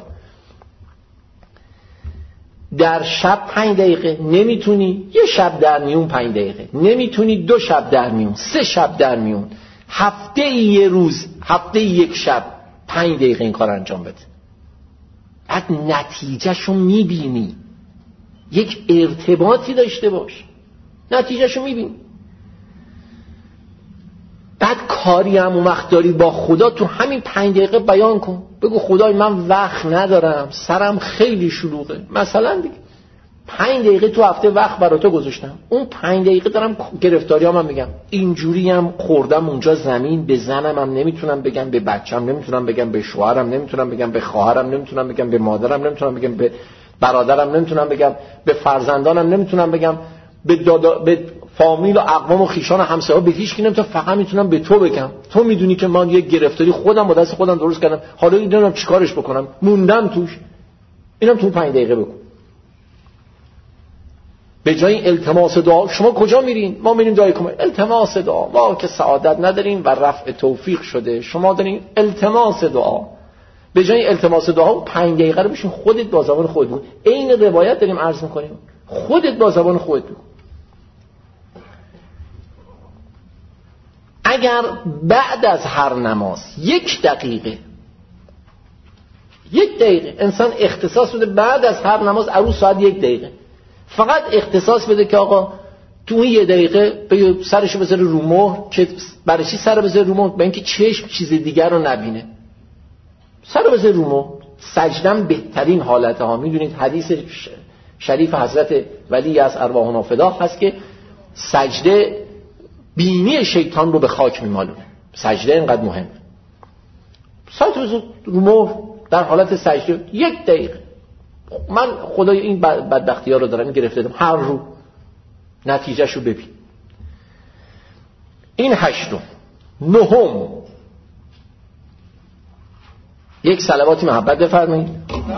در شب 5 دقیقه نمیتونی، 1 شب در میون 5 دقیقه نمیتونی، 2 شب در میون، 3 شب در میون، هفته 1 روز، هفته 1 شب 5 دقیقه این کار انجام بده. بعد نتیجهشو میبینی، یک ارتباطی داشته باش، نتیجهشو میبینی. بعد کاری هم اون وقت داری با خدا، تو همین 5 دقیقه بیان کن، بگو خدای من وقت ندارم، سرم خیلی شلوغه مثلا دیگه. 5 دقیقه تو هفته وقت برای تو گذاشتم، اون 5 دقیقه دارم گرفتاریام میگم، اینجوری هم خوردم اونجا زمین، به زنم هم نمیتونم بگم، به بچم نمیتونم بگم، به شوهرم نمیتونم بگم، به خواهرم نمیتونم بگم، به مادرم نمیتونم بگم، به برادرم نمیتونم بگم، به فرزندانم نمیتونم بگم، به فامیل و اقوام و خیشان و همسایه‌ها، به هیچ کی نمیتونم، فقط میتونم به تو بگم. تو میدونی که من یه گرفتاری خودم با دست خودم درست کردم، حالا نمیدونم چیکارش بکنم، موندم توش. اینم تو 5 دقیقه بگو. به جای التماس دعا شما کجا میرین؟ ما میریم دعای کمک. التماس دعا، ما که سعادت نداریم و رفع توفیق شده، شما دارین التماس دعا. به جای التماس دعا 5 دقیقه رو بشین خودت با زبان خودت بگو. عین روایت داریم عرض میکنیم، خودت با زبان خودت بگو. اگر بعد از هر نماز 1 دقیقه انسان اختصاص بده، بعد از هر نماز عروس ساعت 1 دقیقه فقط اختصاص بده که آقا تو اون 1 دقیقه به سرشو بذاره رو مهر. که برای چی سر بذاره رو مهر؟ برای اینکه چشم چیز دیگر رو نبینه. سر بذاره رو مهر. سجدم بهترین حالته ها. میدونید حدیث شریف حضرت ولی از ارواحنا فدا هست که سجده بینی شیطان رو به خاک میمالونه. سجده اینقدر مهمه. ساعت رو مهر در حالت سجده 1 دقیقه. من خدای این بدبختی ها رو دارم گرفته دارم هر رو نتیجهش رو ببین. این 8. 9 یک صلواتی محبت بفرمایید.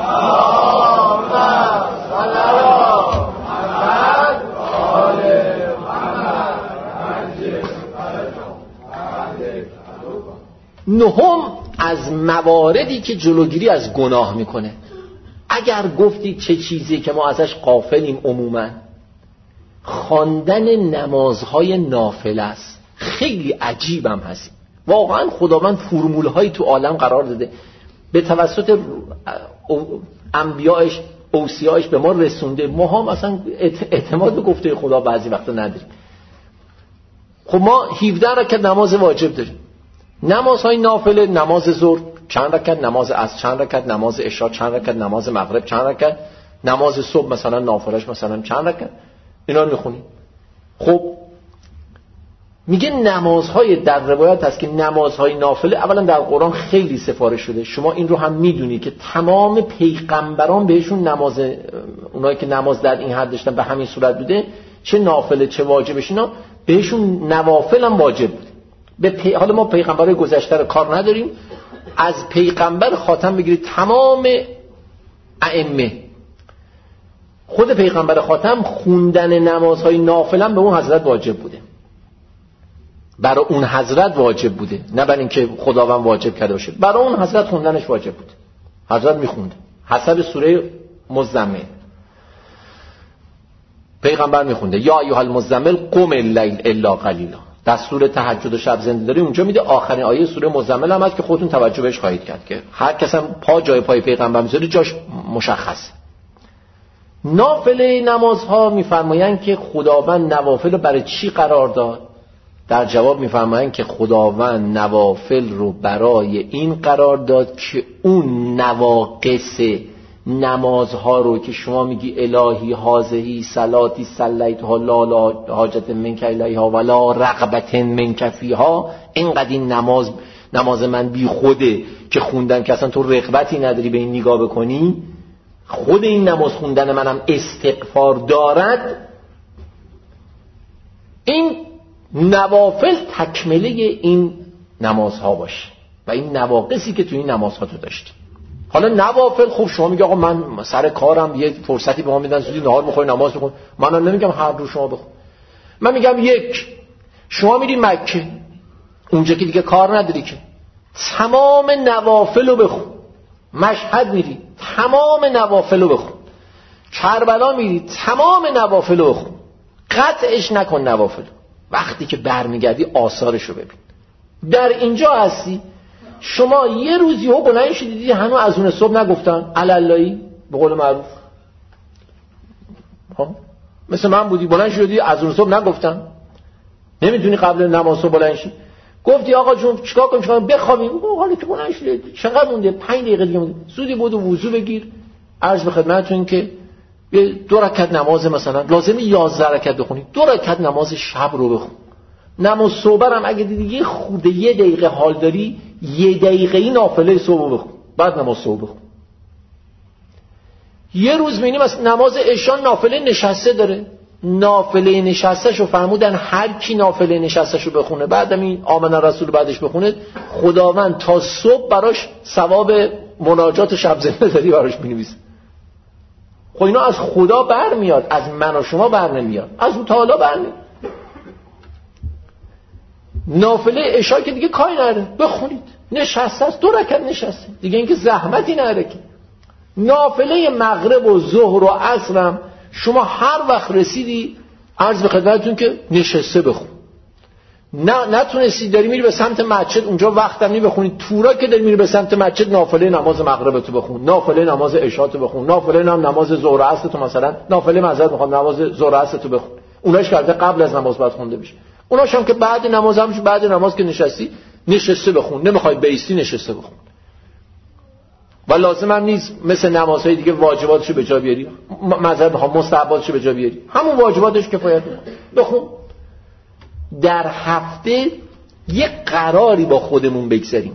9 از مواردی که جلوگیری از گناه میکنه. اگر گفتید چه چیزی که ما ازش غافلیم، عموما خواندن نمازهای نافله است. خیلی عجیبم هست واقعا. خداوند فرمول‌هایی تو عالم قرار داده، به توسط انبیائش اوصیاش به ما رسونده. ما هم اصلا اعتماد به گفته خدا بعضی وقتا نداریم. خب ما 17 رکعت نماز واجب داریم. نمازهای نافله، نماز ظهر چند رکعت، نماز عصر چند رکعت، نماز عشا چند رکعت، نماز مغرب چند رکعت، نماز صبح مثلا نافلهش مثلا چند رکعت، اینا رو میخونیم. خب میگه نمازهای، در روایت هست که نمازهای نافله اولا در قرآن خیلی سفارش شده. شما این رو هم میدونی که تمام پیغمبران بهشون نماز، اونایی که نماز در این حد داشتن به همین صورت بوده، چه نافله چه واجبش، اینا بهشون نوافل هم واجب بوده. حالا ما پیغمبرای گذشته رو کار نداریم، از پیغمبر خاتم بگیرید تمام ائمه، خود پیغمبر خاتم خوندن نمازهای نافله به اون حضرت واجب بوده، برای اون حضرت واجب بوده، نه برای اینکه خداوند واجب کرده باشه. برای اون حضرت خوندنش واجب بوده، حضرت میخوند حسب سوره مزمل. پیغمبر میخونده یا ایها المزمل قم اللیل الا قلیلا. دستور تهجد و شب زنده داری اونجا میده. آخرین آیه سوره مزمل هم هست که خودتون توجه بهش خواهید کرد که هر کس هم پا جای پای پیغمبر میذاره جاش مشخصه. نافله نمازها میفرمایند که خداوند نوافل برای چی قرار داد؟ در جواب میفرمایند که خداوند نوافل رو برای این قرار داد که اون نواقص نمازها رو که شما میگی الهی هازهی صلاتی صلیتها لا حاجت منک الیها ولا رغبت منک فیها، اینقدر این نماز من بی خوده که خوندن که اصلا تو رغبتی نداری به این نگاه بکنی، خود این نماز خوندن منم استغفار دارد. این نوافل تکمله این نمازها باشه و این نواقصی که تو این نمازها تو داشتی. حالا نوافل خوب شما میگه آقا من سر کارم یه فرصتی به ما میدن زودی نهار بخوری نماز بخون، منم نمیگم هر روز شما بخون. من میگم یک، شما میری مکه اونجا که دیگه کار نداری که تمام نوافل رو بخون. مشهد میری تمام نوافل رو بخون. کربلا میری تمام نوافل رو بخون. قطعش نکن نوافل. وقتی که برمیگردی آثارش رو ببین. در اینجا هستی شما یه روزی ها بلند شدی دیدی هنوز از اون صبح نگفتن علالایی به قول معروف، مثل من بودی بلند شدی از اون صبح نگفتن، نمیتونی قبل نماز صبح بلند شی گفتی آقا جون چیکار کنیم چیکار بخوابیم، حالا که بلند شدی چقدر مونده 5 دقیقه دیگه مونده، زودی بود وضو بگیر. عرض به خدمتتون که 2 رکعت نماز مثلا لازمه 11 رکعت بخونی، 2 رکعت نماز شب رو بخون. نماز صبح هم اگه دیدی یه خورده 1 دقیقه حال داری 1 دقیقه این نافله صبح بخون، بعد نماز صبح بخون. یه روز می‌بینیم از نماز عشا نافله نشسته داره، نافله نشسته‌شو فرمودن هر کی نافله نشسته‌شو بخونه بعدم این آمن الرسول بعدش بخونه خداوند تا صبح براش ثواب مناجات شب زنده داری براش می‌نویسه. خب اینا از خدا برمیاد، از من و شما بر نمیاد، از اون تعالی برمیاد. نافله عشا که دیگه کاری نداره، بخونید، نشسته است، 2 رکعت نشسته دیگه، اینکه زحمتی نداره که. نافله مغرب و ظهر و عصرم شما هر وقت رسیدی عرض به خدمتتون که نشسته بخون. نتونستی داری میری به سمت مسجد، اونجا وقتم نی بخونی، تورا که داری میری به سمت مسجد نافله نماز مغرب تو بخون، نافله نماز عشا تو بخون، نافله نماز ظهر و عصر تو، مثلا نافله معذرت میخوام نماز ظهر و عصر تو بخون. اوناش که قبل از نماز باید خونده بشه، اوناش هم که بعد نماز هم بعد نماز که نشستی نشسته بخون، نمیخوای بیستی نشسته بخون. و لازم هم نیست مثل نمازهای دیگه واجباتشو به جا بیاری، معذرت میخوام مستحباتشو به جا بیاری، همون واجباتش کفایت میکنه، بخون. در هفته یه قراری با خودمون بگذاریم،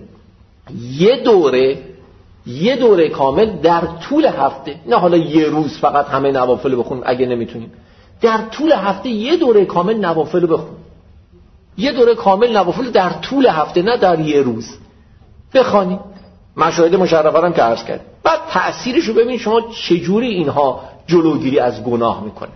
یه دوره کامل در طول هفته، نه حالا یه روز فقط همه نوافل بخونیم اگه نمیتونیم، در طول هفته یه دوره کامل نوافل بخون، یه دوره کامل نوافل در طول هفته، نه در یه روز بخوانی. مشاهد مشرفه هم که عرض کرد. بعد تأثیرشو ببین شما چجوری اینها جلوگیری از گناه میکنه.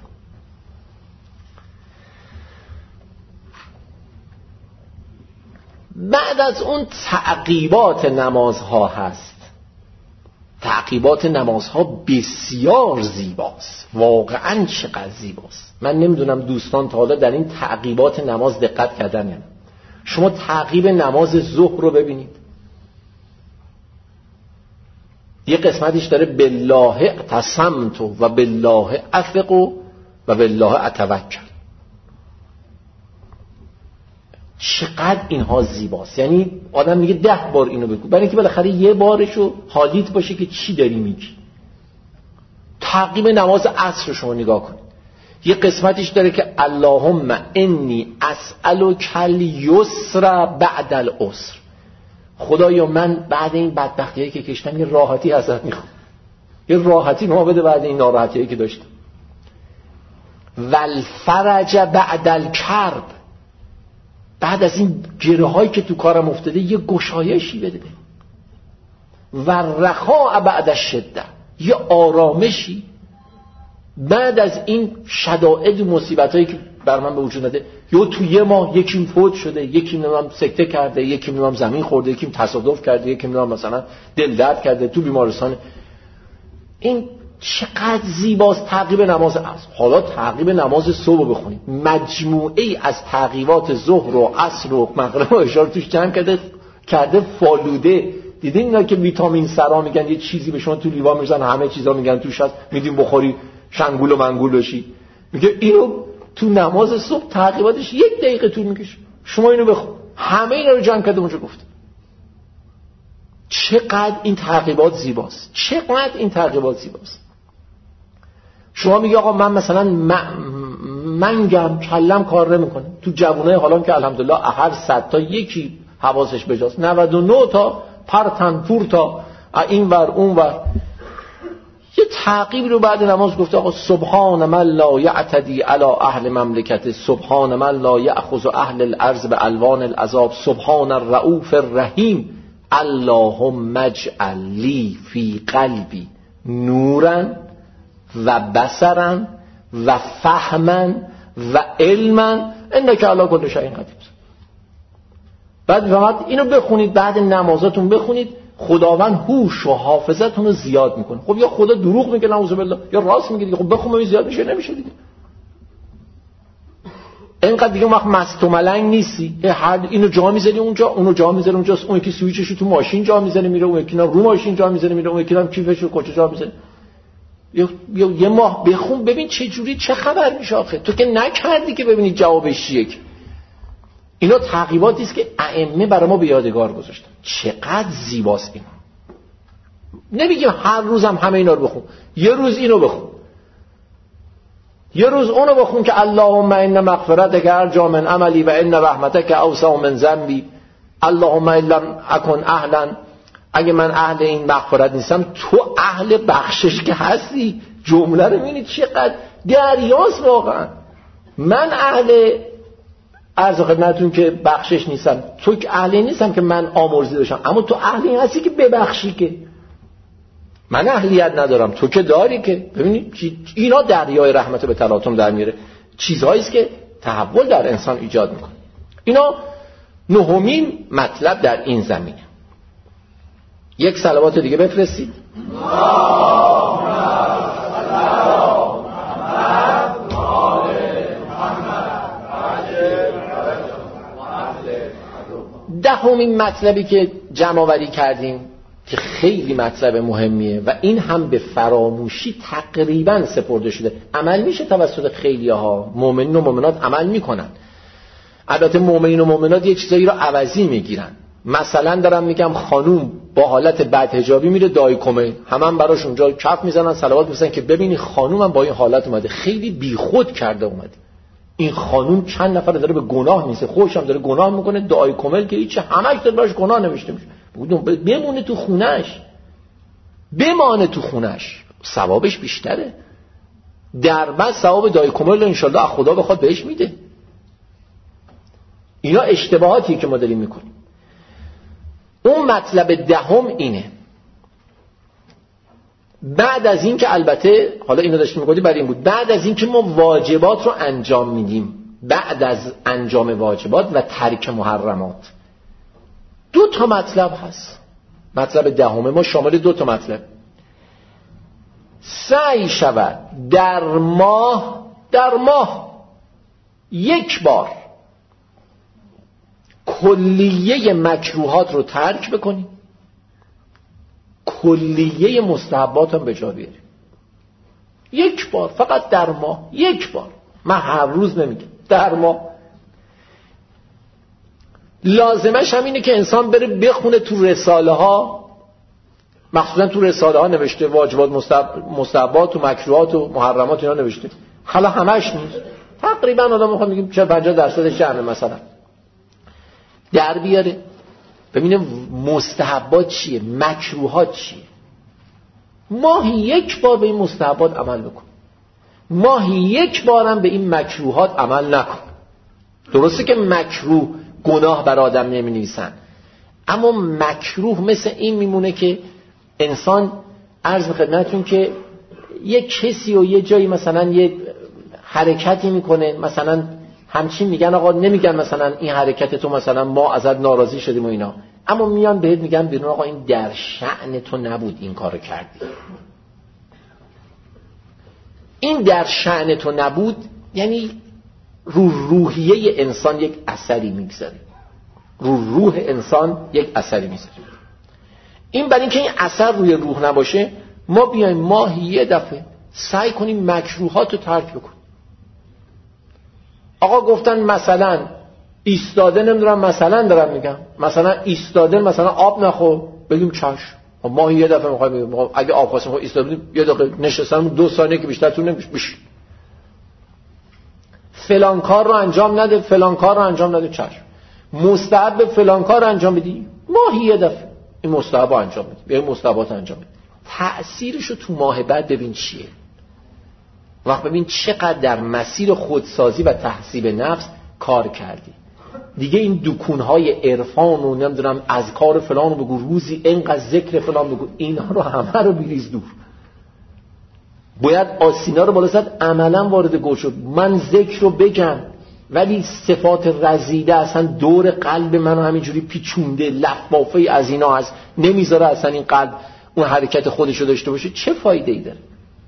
بعد از اون تعقیبات نمازها هست. تعقیبات نمازها بسیار زیباست، واقعا چقدر زیباست. من نمیدونم دوستان تا حالا در این تعقیبات نماز دقت کردن یا نه. شما تعقیب نماز ظهر رو ببینید، یه قسمتش داره بالله اعتصمت و بالله اثق و بالله اتوکل. چقدر اینها زیباست. یعنی آدم میگه 10 بار اینو بگو، برای اینکه بالاخره یه بارشو حالیت باشه که چی داری میگی. تعقیب نماز عصر رو شما نگاه کنید، یه قسمتش داره که اللهم انی اسألک الیسر بعد العسر. خدایا من بعد این بدبختیایی که کشتم یه راحتی ازت میخوام، یه راحتی ما بده بعد این ناراحتیایی که داشتم. والفرج بعد الکرب، بعد از این گره هایی که تو کارم افتاده یه گشایشی بده. و رخاء بعد الشده، یه آرامشی بعد از این شدائد و مصیبت هایی که بر من به وجود نده. یا تو یه ماه یکیم فوت شده، یکیم نمیم سکته کرده، یکیم نمیم زمین خورده، یکیم تصادف کرده، یکیم نمیم مثلا دل درد کرده تو بیمارستان. این چقدر زیباست تعقیب نماز عصر. حالا تعقیب نماز صبح بخونید، مجموعه از تعقیبات ظهر و عصر و مغرب و عشا رو توش جمع کرده فالوده. دیدین اینا که ویتامین سرا میگن یه چیزی به شما تو لیوان میزنن، همه چیزا میگن توش هست، میدین بخوری شنگول و منگول بشی. میگه اینو تو نماز صبح تعقیباتش 1 دقیقه طول میکشه، شما اینو بخون. همه اینا رو جمع کرده اونجا گفت. چقدر این تعقیبات زیباست، چقدر این تعقیبات زیباست. شما میگه آقا من مثلا منگم کلم کار نمیکنه. تو جوونه حالا که الحمدلله هر 100 تا یکی حواسش بجاست، 99 تا پرتن پور تا این ور اون ور. یه تعقیب رو بعد نماز گفته آقا سبحان من لا یعتدی علی اهل مملکت، سبحان من لا یأخذ اهل الارض بالوان العذاب، سبحان الرؤوف الرحیم، اللهم اجعل لی فی قلبی نورا و بصرا و فهما و علما انک علی کل شیء قدیر. بعد فقط اینو بخونید، بعد نمازاتون بخونید، خداوند هوش و حافظتون رو زیاد میکنه. خب یا خدا دروغ میگه نعوذ بالله یا راست میگه دیگه. خب بخون ببین زیاد میشه نمیشه دیگه. اینقدر دیگه وقت مست و ملنگ نیستی، هر اینو جا میذاری اونجا، اونو جا میذاری اونجا، اون یکی سوئیچش رو تو ماشین جا میذاره میره، اون یکی رو ماشین جا میذاره میره، اون یکی هم کیفش رو کجا جا میذاره. یه ماه بخون ببین چه جوری چه خبر میشه آخه. تو که نکردی که ببینی جوابش چیه. اینا تعقیباتی است که ائمه برای ما به یادگار گذاشتن. چقدر زیباست اینا. نمیگیم هر روزم همه اینا رو بخون، یه روز اینو بخون، یه روز اونو بخون که اللهم ان مغفرتک ارجی من عملی و ان رحمتک اوسع من ذنبی، اللهم ان لم اکن اهلا، اگه من اهل این مغفرت نیستم تو اهل بخشش که هستی. جمله رو ببینید چقدر دریاست واقعا. من اهل عرض خدمتتون که بخشش نیستم، تو که اهل نیستم که من آمرزی داشتم، اما تو اهل این هستی که ببخشی. که من اهلیت ندارم، تو که داری. که ببینید اینا دریای رحمت به تلاطم در میاره، چیزهایی است که تحول در انسان ایجاد میکنه. اینا نهمین مطلب در این زمینه. یک صلوات دیگه بفرستید. دهمین مطلبی که جمع آوری کردیم که خیلی مطلب مهمیه و این هم به فراموشی تقریبا سپرده شده. عمل میشه توسط خیلی‌ها، مؤمنین و مؤمنات عمل میکنن. البته مؤمنین و مؤمنات یه چیزایی رو عوضی میگیرن. مثلا دارم میگم خانوم با حالت بدحجابی میره دای کمه، هم براش اونجا کف میزنن، صلوات میزنن که ببینی خانومم با این حالت اومده، خیلی بیخود کرده اومده. این خانوم چند نفر داره به گناه میسه، خودش هم داره گناه میکنه، دعای کمل که هیچ همش داره براش گناه نوشته میشه. بمونه تو خونش، بمانه تو خونش، ثوابش بیشتره. در بعد ثواب دعای کمل رو انشالله از خدا بخواد بهش میده. اینا اشتباهاتی که ما داریم میکنیم. اون مطلب دهم اینه، بعد از این که البته حالا اینو داشتیم میگفتیم برای این بود، بعد از این که ما واجبات رو انجام میدیم، بعد از انجام واجبات و ترک محرمات، 2 تا مطلب هست. مطلب دهم ما شامل 2 تا مطلب. سعی شود در ماه 1 بار کلیه مکروهات رو ترک بکنیم، کلیه مستحبات هم به جا بیاریم. 1 بار، فقط در ماه 1 بار. من هر روز نمیگم، در ماه. لازمش هم اینه که انسان بره بخونه تو رساله ها، مخصوصا تو رساله ها نوشته واجبات، مستحبات و مکروهات و محرمات اینا نوشته. حالا همش نیست، تقریبا آدم میخوام بگیم 40-50% جمعه مثلا در بیاره، ببینه مستحبات چیه، مکروهات چیه. ماهی 1 بار به این مستحبات عمل بکن، ماهی 1 بارم به این مکروهات عمل نکن. درسته که مکروه گناه بر آدم نمی نویسن، اما مکروه مثل این میمونه که انسان عرض به خدمتتون که یک کسی و یه جایی مثلا یه حرکتی میکنه، مثلا همچین میگن آقا، نمیگن مثلا این حرکت تو مثلا ما ازت ناراضی شدیم و اینا، اما میان بهت میگن بیرون آقا این در شأن تو نبود این کارو کردی. این در شأن تو نبود یعنی رو روحیه انسان یک اثری میگذاره، رو روح انسان یک اثری میذاره. این برای اینکه این اثر روی روح نباشه، ما بیایم ماهی 1 دفعه سعی کنیم مکروهات رو ترک بکنیم. آقا گفتن مثلا ایستاده، نمیدونم مثلا دارم میگم مثلا ایستاده مثلا آب نخور، بگیم چشم، ماهی 1 دفعه میخوایم بگیم اگه آب خواستیم ایستاده 1 دقیقه نشستن 2 ثانیه که بیشتر طول نمیشه، فلان کار رو انجام نده، فلان کار رو انجام نده، چشم. مستحب فلان کار رو انجام بدی، ماهی 1 دفعه این مستحب رو انجام بدی، بیا مستحبات انجام بدی. تأثیرش رو تو ماه بعد ببین چیه، وقت ببین چقدر در مسیر خودسازی و تحصیب نفس کار کردی. دیگه این دکونهای عرفان و نمیدونم از کار فلان رو بگو، روزی اینقدر ذکر فلان بگو، اینا رو همه رو بریز دور. باید آسینا رو بالا زد، عملا وارد گل شد. من ذکر رو بگم ولی صفات رزیده اصلا دور قلب منو همینجوری پیچونده، لفافه از اینا هست، نمیذاره اصلا این قلب اون حرکت خودش رو داشته باشه. چه فایده ای داره؟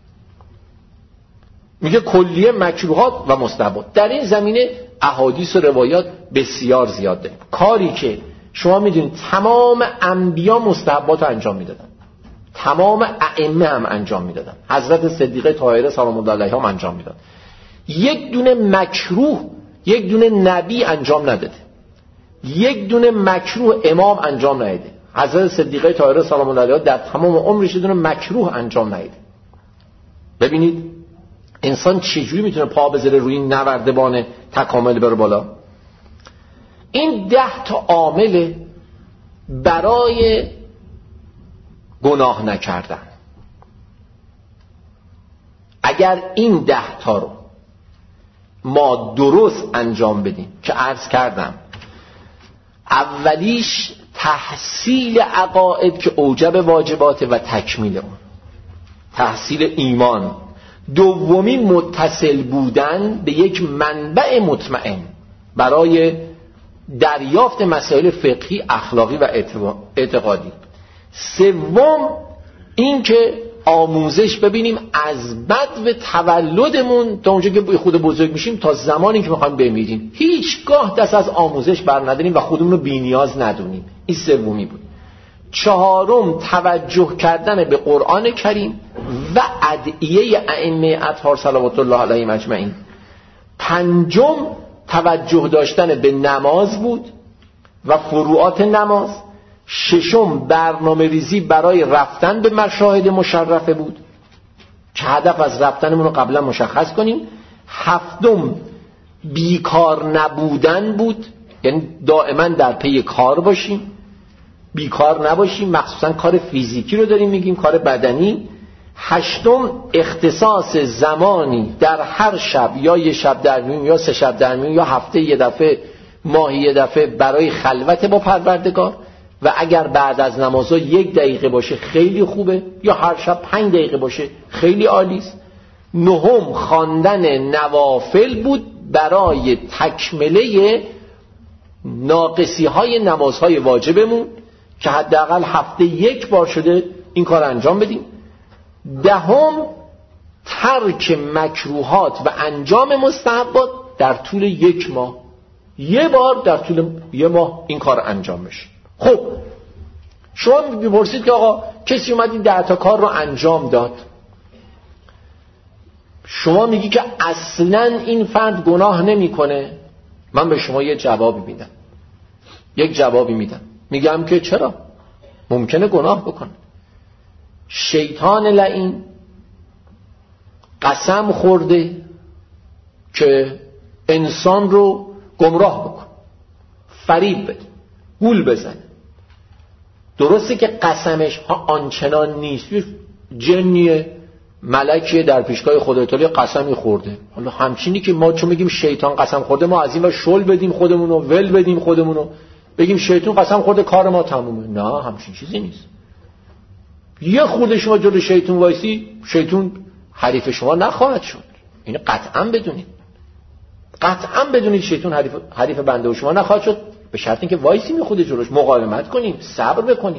میگه کلیه مکروهات و مستحبات. در این زمینه احادیث و روایات بسیار زیاده. کاری که شما میدونید تمام انبیا مستحبات رو انجام میدادن، تمام ائمه هم انجام میدادن، حضرت صدیقه طاهره سلام الله علیها هم انجام میداد. یک دونه مکروه یک دونه نبی انجام نداده، یک دونه مکروه امام انجام نداده. حضرت صدیقه طاهره سلام الله علیها در تمام عمرش یه دونه مکروه انجام نداده. ببینید انسان چجوری میتونه پا بذاره روی این نردبان تکامل بره بالا. این 10 تا عامل برای گناه نکردن. اگر این 10 تا رو ما درست انجام بدیم که عرض کردم، اولیش تحصیل عقاید که اوجب واجبات و تکمیل اون. تحصیل ایمان. دومی متصل بودن به یک منبع مطمئن برای دریافت مسائل فقهی، اخلاقی و اعتقادی. سوم این که آموزش ببینیم از بدو تولدمون تا اونجا که خود بزرگ میشیم تا زمانی که میخوایم بمیریم هیچگاه دست از آموزش بر نداریم و خودمون رو بی‌نیاز ندونیم. این سومی بود. چهارم توجه کردن به قرآن کریم و ادعیه ائمه اطهار صلوات الله علیهم اجمعین. پنجم توجه داشتن به نماز بود و فروعات نماز. ششم برنامه ریزی برای رفتن به مشاهد مشرفه بود که هدف از رفتنمون رو قبلا مشخص کنیم. هفتم بیکار نبودن بود، یعنی دائما در پی کار باشیم، بیکار نباشیم، مخصوصا کار فیزیکی رو داریم میگیم، کار بدنی. هشتم اختصاص زمانی در هر شب یا یه شب در میون یا 3 شب در میون یا هفته یه دفعه، ماهی یه دفعه برای خلوت با پروردگار و اگر بعد از نمازها 1 دقیقه باشه خیلی خوبه یا هر شب 5 دقیقه باشه خیلی عالی است. نهم خواندن نوافل بود برای تکمله ناقصی های نمازهای واجبمون که حداقل هفته 1 بار شده این کار انجام بدیم. دهم ترک مکروهات و انجام مستحبات در طول 1 ماه، 1 بار در طول 1 ماه این کار انجام بشه. خب شما میپرسید که آقا کسی اومد این 10 تا کار رو انجام داد، شما میگی که اصلا این فرد گناه نمیکنه. من به شما یک جوابی میدم. میگم که چرا؟ ممکنه گناه بکنه. شیطان لعین قسم خورده که انسان رو گمراه بکن، فریب بده، گول بزنه. درسته که قسمش آنچنان نیست، جنیه، ملکیه، در پیشگاه خدای تعالی قسمی خورده. حالا همچینی که ما چون میگیم شیطان قسم خورده، ما از این و شل بدیم خودمونو، ول بدیم خودمونو، بگیم شیطان قسم خورده کار ما تمومه. نه، همچین چیزی نیست. یه خورده شما جلو شیطان وایسی، شیطان حریف شما نخواهد شد. اینو قطعا بدونید شیطان حریف بنده و شما نخواهد شد، به شرط اینکه وایسیم خود جلوش، مقاومت کنیم، صبر بکنیم.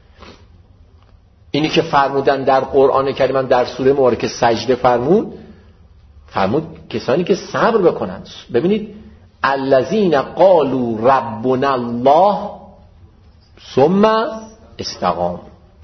اینی که فرمودن در قرآن کریم در سوره مبارکه سجده فرمود کسانی که صبر بکنند. ببینید الذین قالوا ربنا الله ثم استقاموا.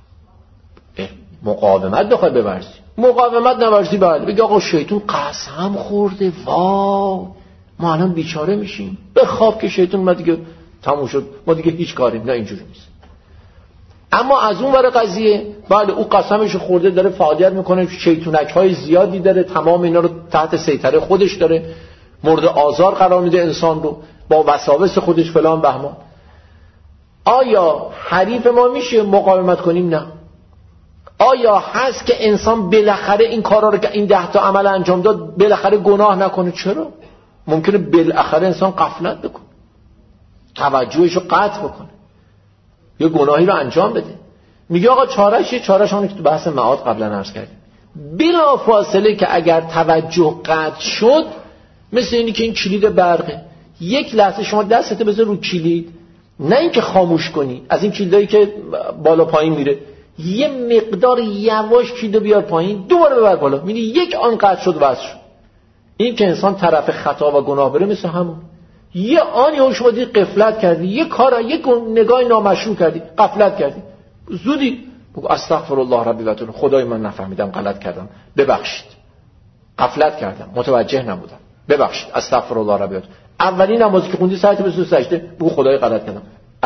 مقاومت بخوای بورزی، مقاومت نورزی، بله بگی آقا شیطان قسم خورده، وا ما الان بیچاره میشیم، بخواب که شیطان ما دیگه تموم شد، ما دیگه هیچ کاریم. نه، اینجوری نیست. اما از اون ور قضیه، بله او قسمش خورده، داره فعالیت میکنه، شیطونک‌های زیادی داره، تمام اینا رو تحت سیطره خودش داره، مورد آزار قرار میده انسان رو با وساوس خودش فلان بهمان. آیا حریف ما میشه مقاومت کنیم؟ نه. آیا هست که انسان بالاخره این کارا رو که این 10 تا عمل انجام داد بالاخره گناه نکنه؟ چرا؟ ممکنه بالاخره انسان غفلت بکنه، توجهش رو قطع بکنه، یه گناهی رو انجام بده. میگه آقا چارهش همونه که تو بحث معاد قبلا عرض کردیم، بلا فاصله که اگر توجه قطع شد، مثل اینی که این کلید برقه، یک لحظه شما دستت بذار رو کلید، نه اینکه خاموش کنی، از این کلیدایی که بالا پایین میره، یه مقدار یواش کلیدو بیار پایین، دوباره ببر بالا، میبینی یک آن قطع شد واسه شد. این که انسان طرف خطا و گناه بره مثل همون یه آنی شما دید غفلت کردی، یه کارا، یه نگاه نامشروع کردی، غفلت کردی، زودی بگو استغفر الله ربی و اتوب، خدای من نفهمیدم، غلط کردم، ببخشید، غفلت کردم، متوجه نبودم، ببخشید، استغفر الله ربی و اتوب. اولین نمازی که خوندی ساعت به سجده بگو خدای غلط کردم،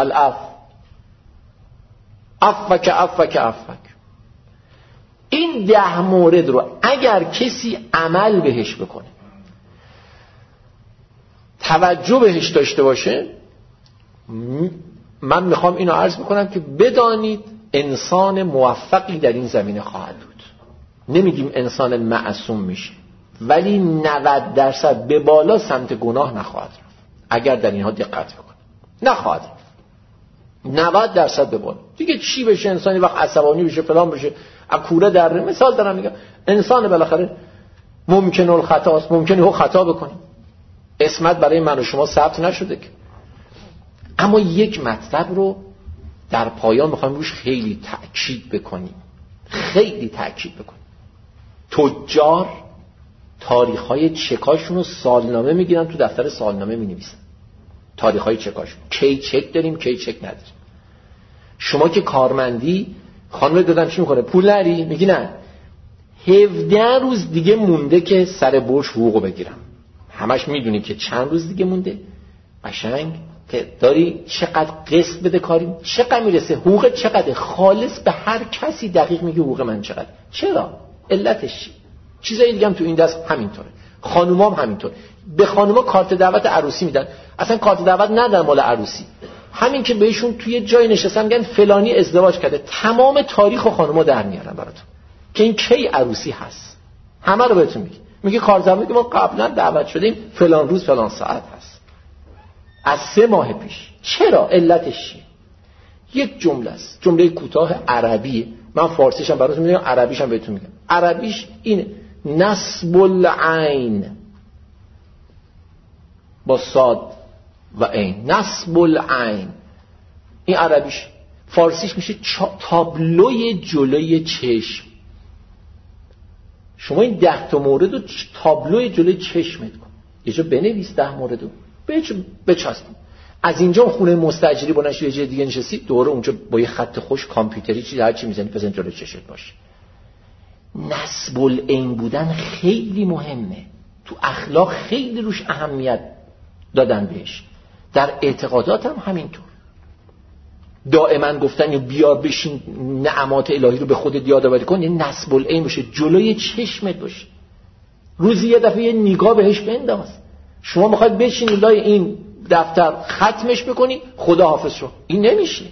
عفک. این 10 مورد رو اگر کسی عمل بهش بکنه، توجه بهش داشته باشه، من میخوام اینو عرض بکنم که بدانید انسان موفقی در این زمینه خواهد بود. نمیگیم انسان معصوم میشه، ولی 90% به بالا سمت گناه نخواهد رفت اگر در اینها دقت بکنه، نخواهد رفت. 90% به بالا. دیگه چی بشه انسانی وقت عصبانی بشه فلان بشه اکوره در مثال دارم میگم، انسان بالاخره ممکنه الخطاست، ممکنه او خطا بکنه، اسمت برای من و شما ثبت نشده که. اما یک مطلب رو در پایان میخوایم روش خیلی تأکید بکنیم، خیلی تأکید بکنیم. تجار تاریخ‌های چکاشون رو سالنامه میگیرن، تو دفتر سالنامه مینویسن تاریخ‌های چکاشون، کی چک داریم کی چک نداریم. شما که کارمندی خانم دادم چی میکنه؟ پول نری؟ میگی نه 17 روز دیگه مونده که سر برج حقوقو بگیرم. همش میدونی که چند روز دیگه مونده، قشنگ که داری چقدر قسط بده کاریم، چقدر میرسه حقوق، چقدر خالص به هر کسی دقیق میگه حقوق من چقدر. چرا؟ علتش چی؟ چیزای دیگه هم تو این دست همینطوره، خانوما هم همینطور. به خانوما کارت دعوت عروسی میدن، اصلا کارت دعوت ندن مال عروسی، همین که بهشون توی جای نشستن میگن فلانی ازدواج کرده، تمام تاریخ خانوما در میارن براتون که این کی عروسی هست، همه رو بهتون میگه کارت دعوت ما قبلا دعوت شدیم فلان روز فلان ساعت هست، از 3 ماه پیش. چرا؟ علتش چیه؟ یک جمله است، جمله کوتاه عربیه، من فارسیش هم براتون میگم، عربیش هم بهتون میگم. عربیش اینه: نصب العین با صاد و عین، نصب العین. این عربیش. فارسیش میشه تابلوی جلوی چشم. شما این 10 تا مورد رو تابلوی جلوی چشمت کن، یه جا بنویس 10 مورد رو بچسب. از اینجا خونه مستاجری بلند یه جای دیگه نشستی، دوره اونجا با یه خط خوش کامپیوتری چیز هر چی میزنی بزن جلوی چشمت باشه. نصب العین بودن خیلی مهمه، تو اخلاق خیلی روش اهمیت دادن بهش، در اعتقادات هم همینطور. دائما گفتن بیار بشین نعمات الهی رو به خودت یادآوری کن، یه نصب العین باشه، جلوی چشمت باشه، روزی یه دفعه یه نگاه بهش بنداز. شما میخواید بشینی لای این دفتر ختمش بکنی خدا حافظ شو، این نمیشه.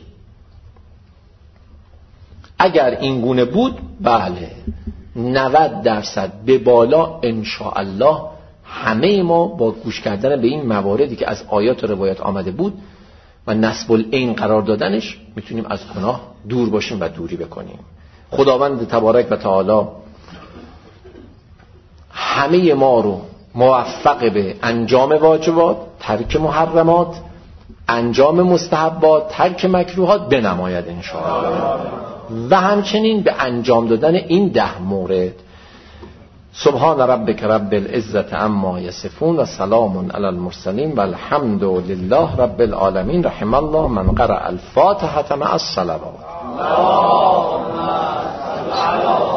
اگر این گونه بود بله 90% به بالا انشاءالله همه ما با گوش کردن به این مواردی که از آیات و روایات آمده بود و نصب العین قرار دادنش میتونیم از گناه دور باشیم و دوری بکنیم. خداوند تبارک و تعالی همه ما رو موفق به انجام واجبات، ترک محرمات، انجام مستحبات، ترک مکروهات بنماید انشاءالله، و همچنین به انجام دادن این 10 مورد. سبحان ربک رب العزة عما یصفون و سلام علی المرسلین و الحمد لله رب العالمین. رحم الله من قرأ الفاتحة مع الصلوات.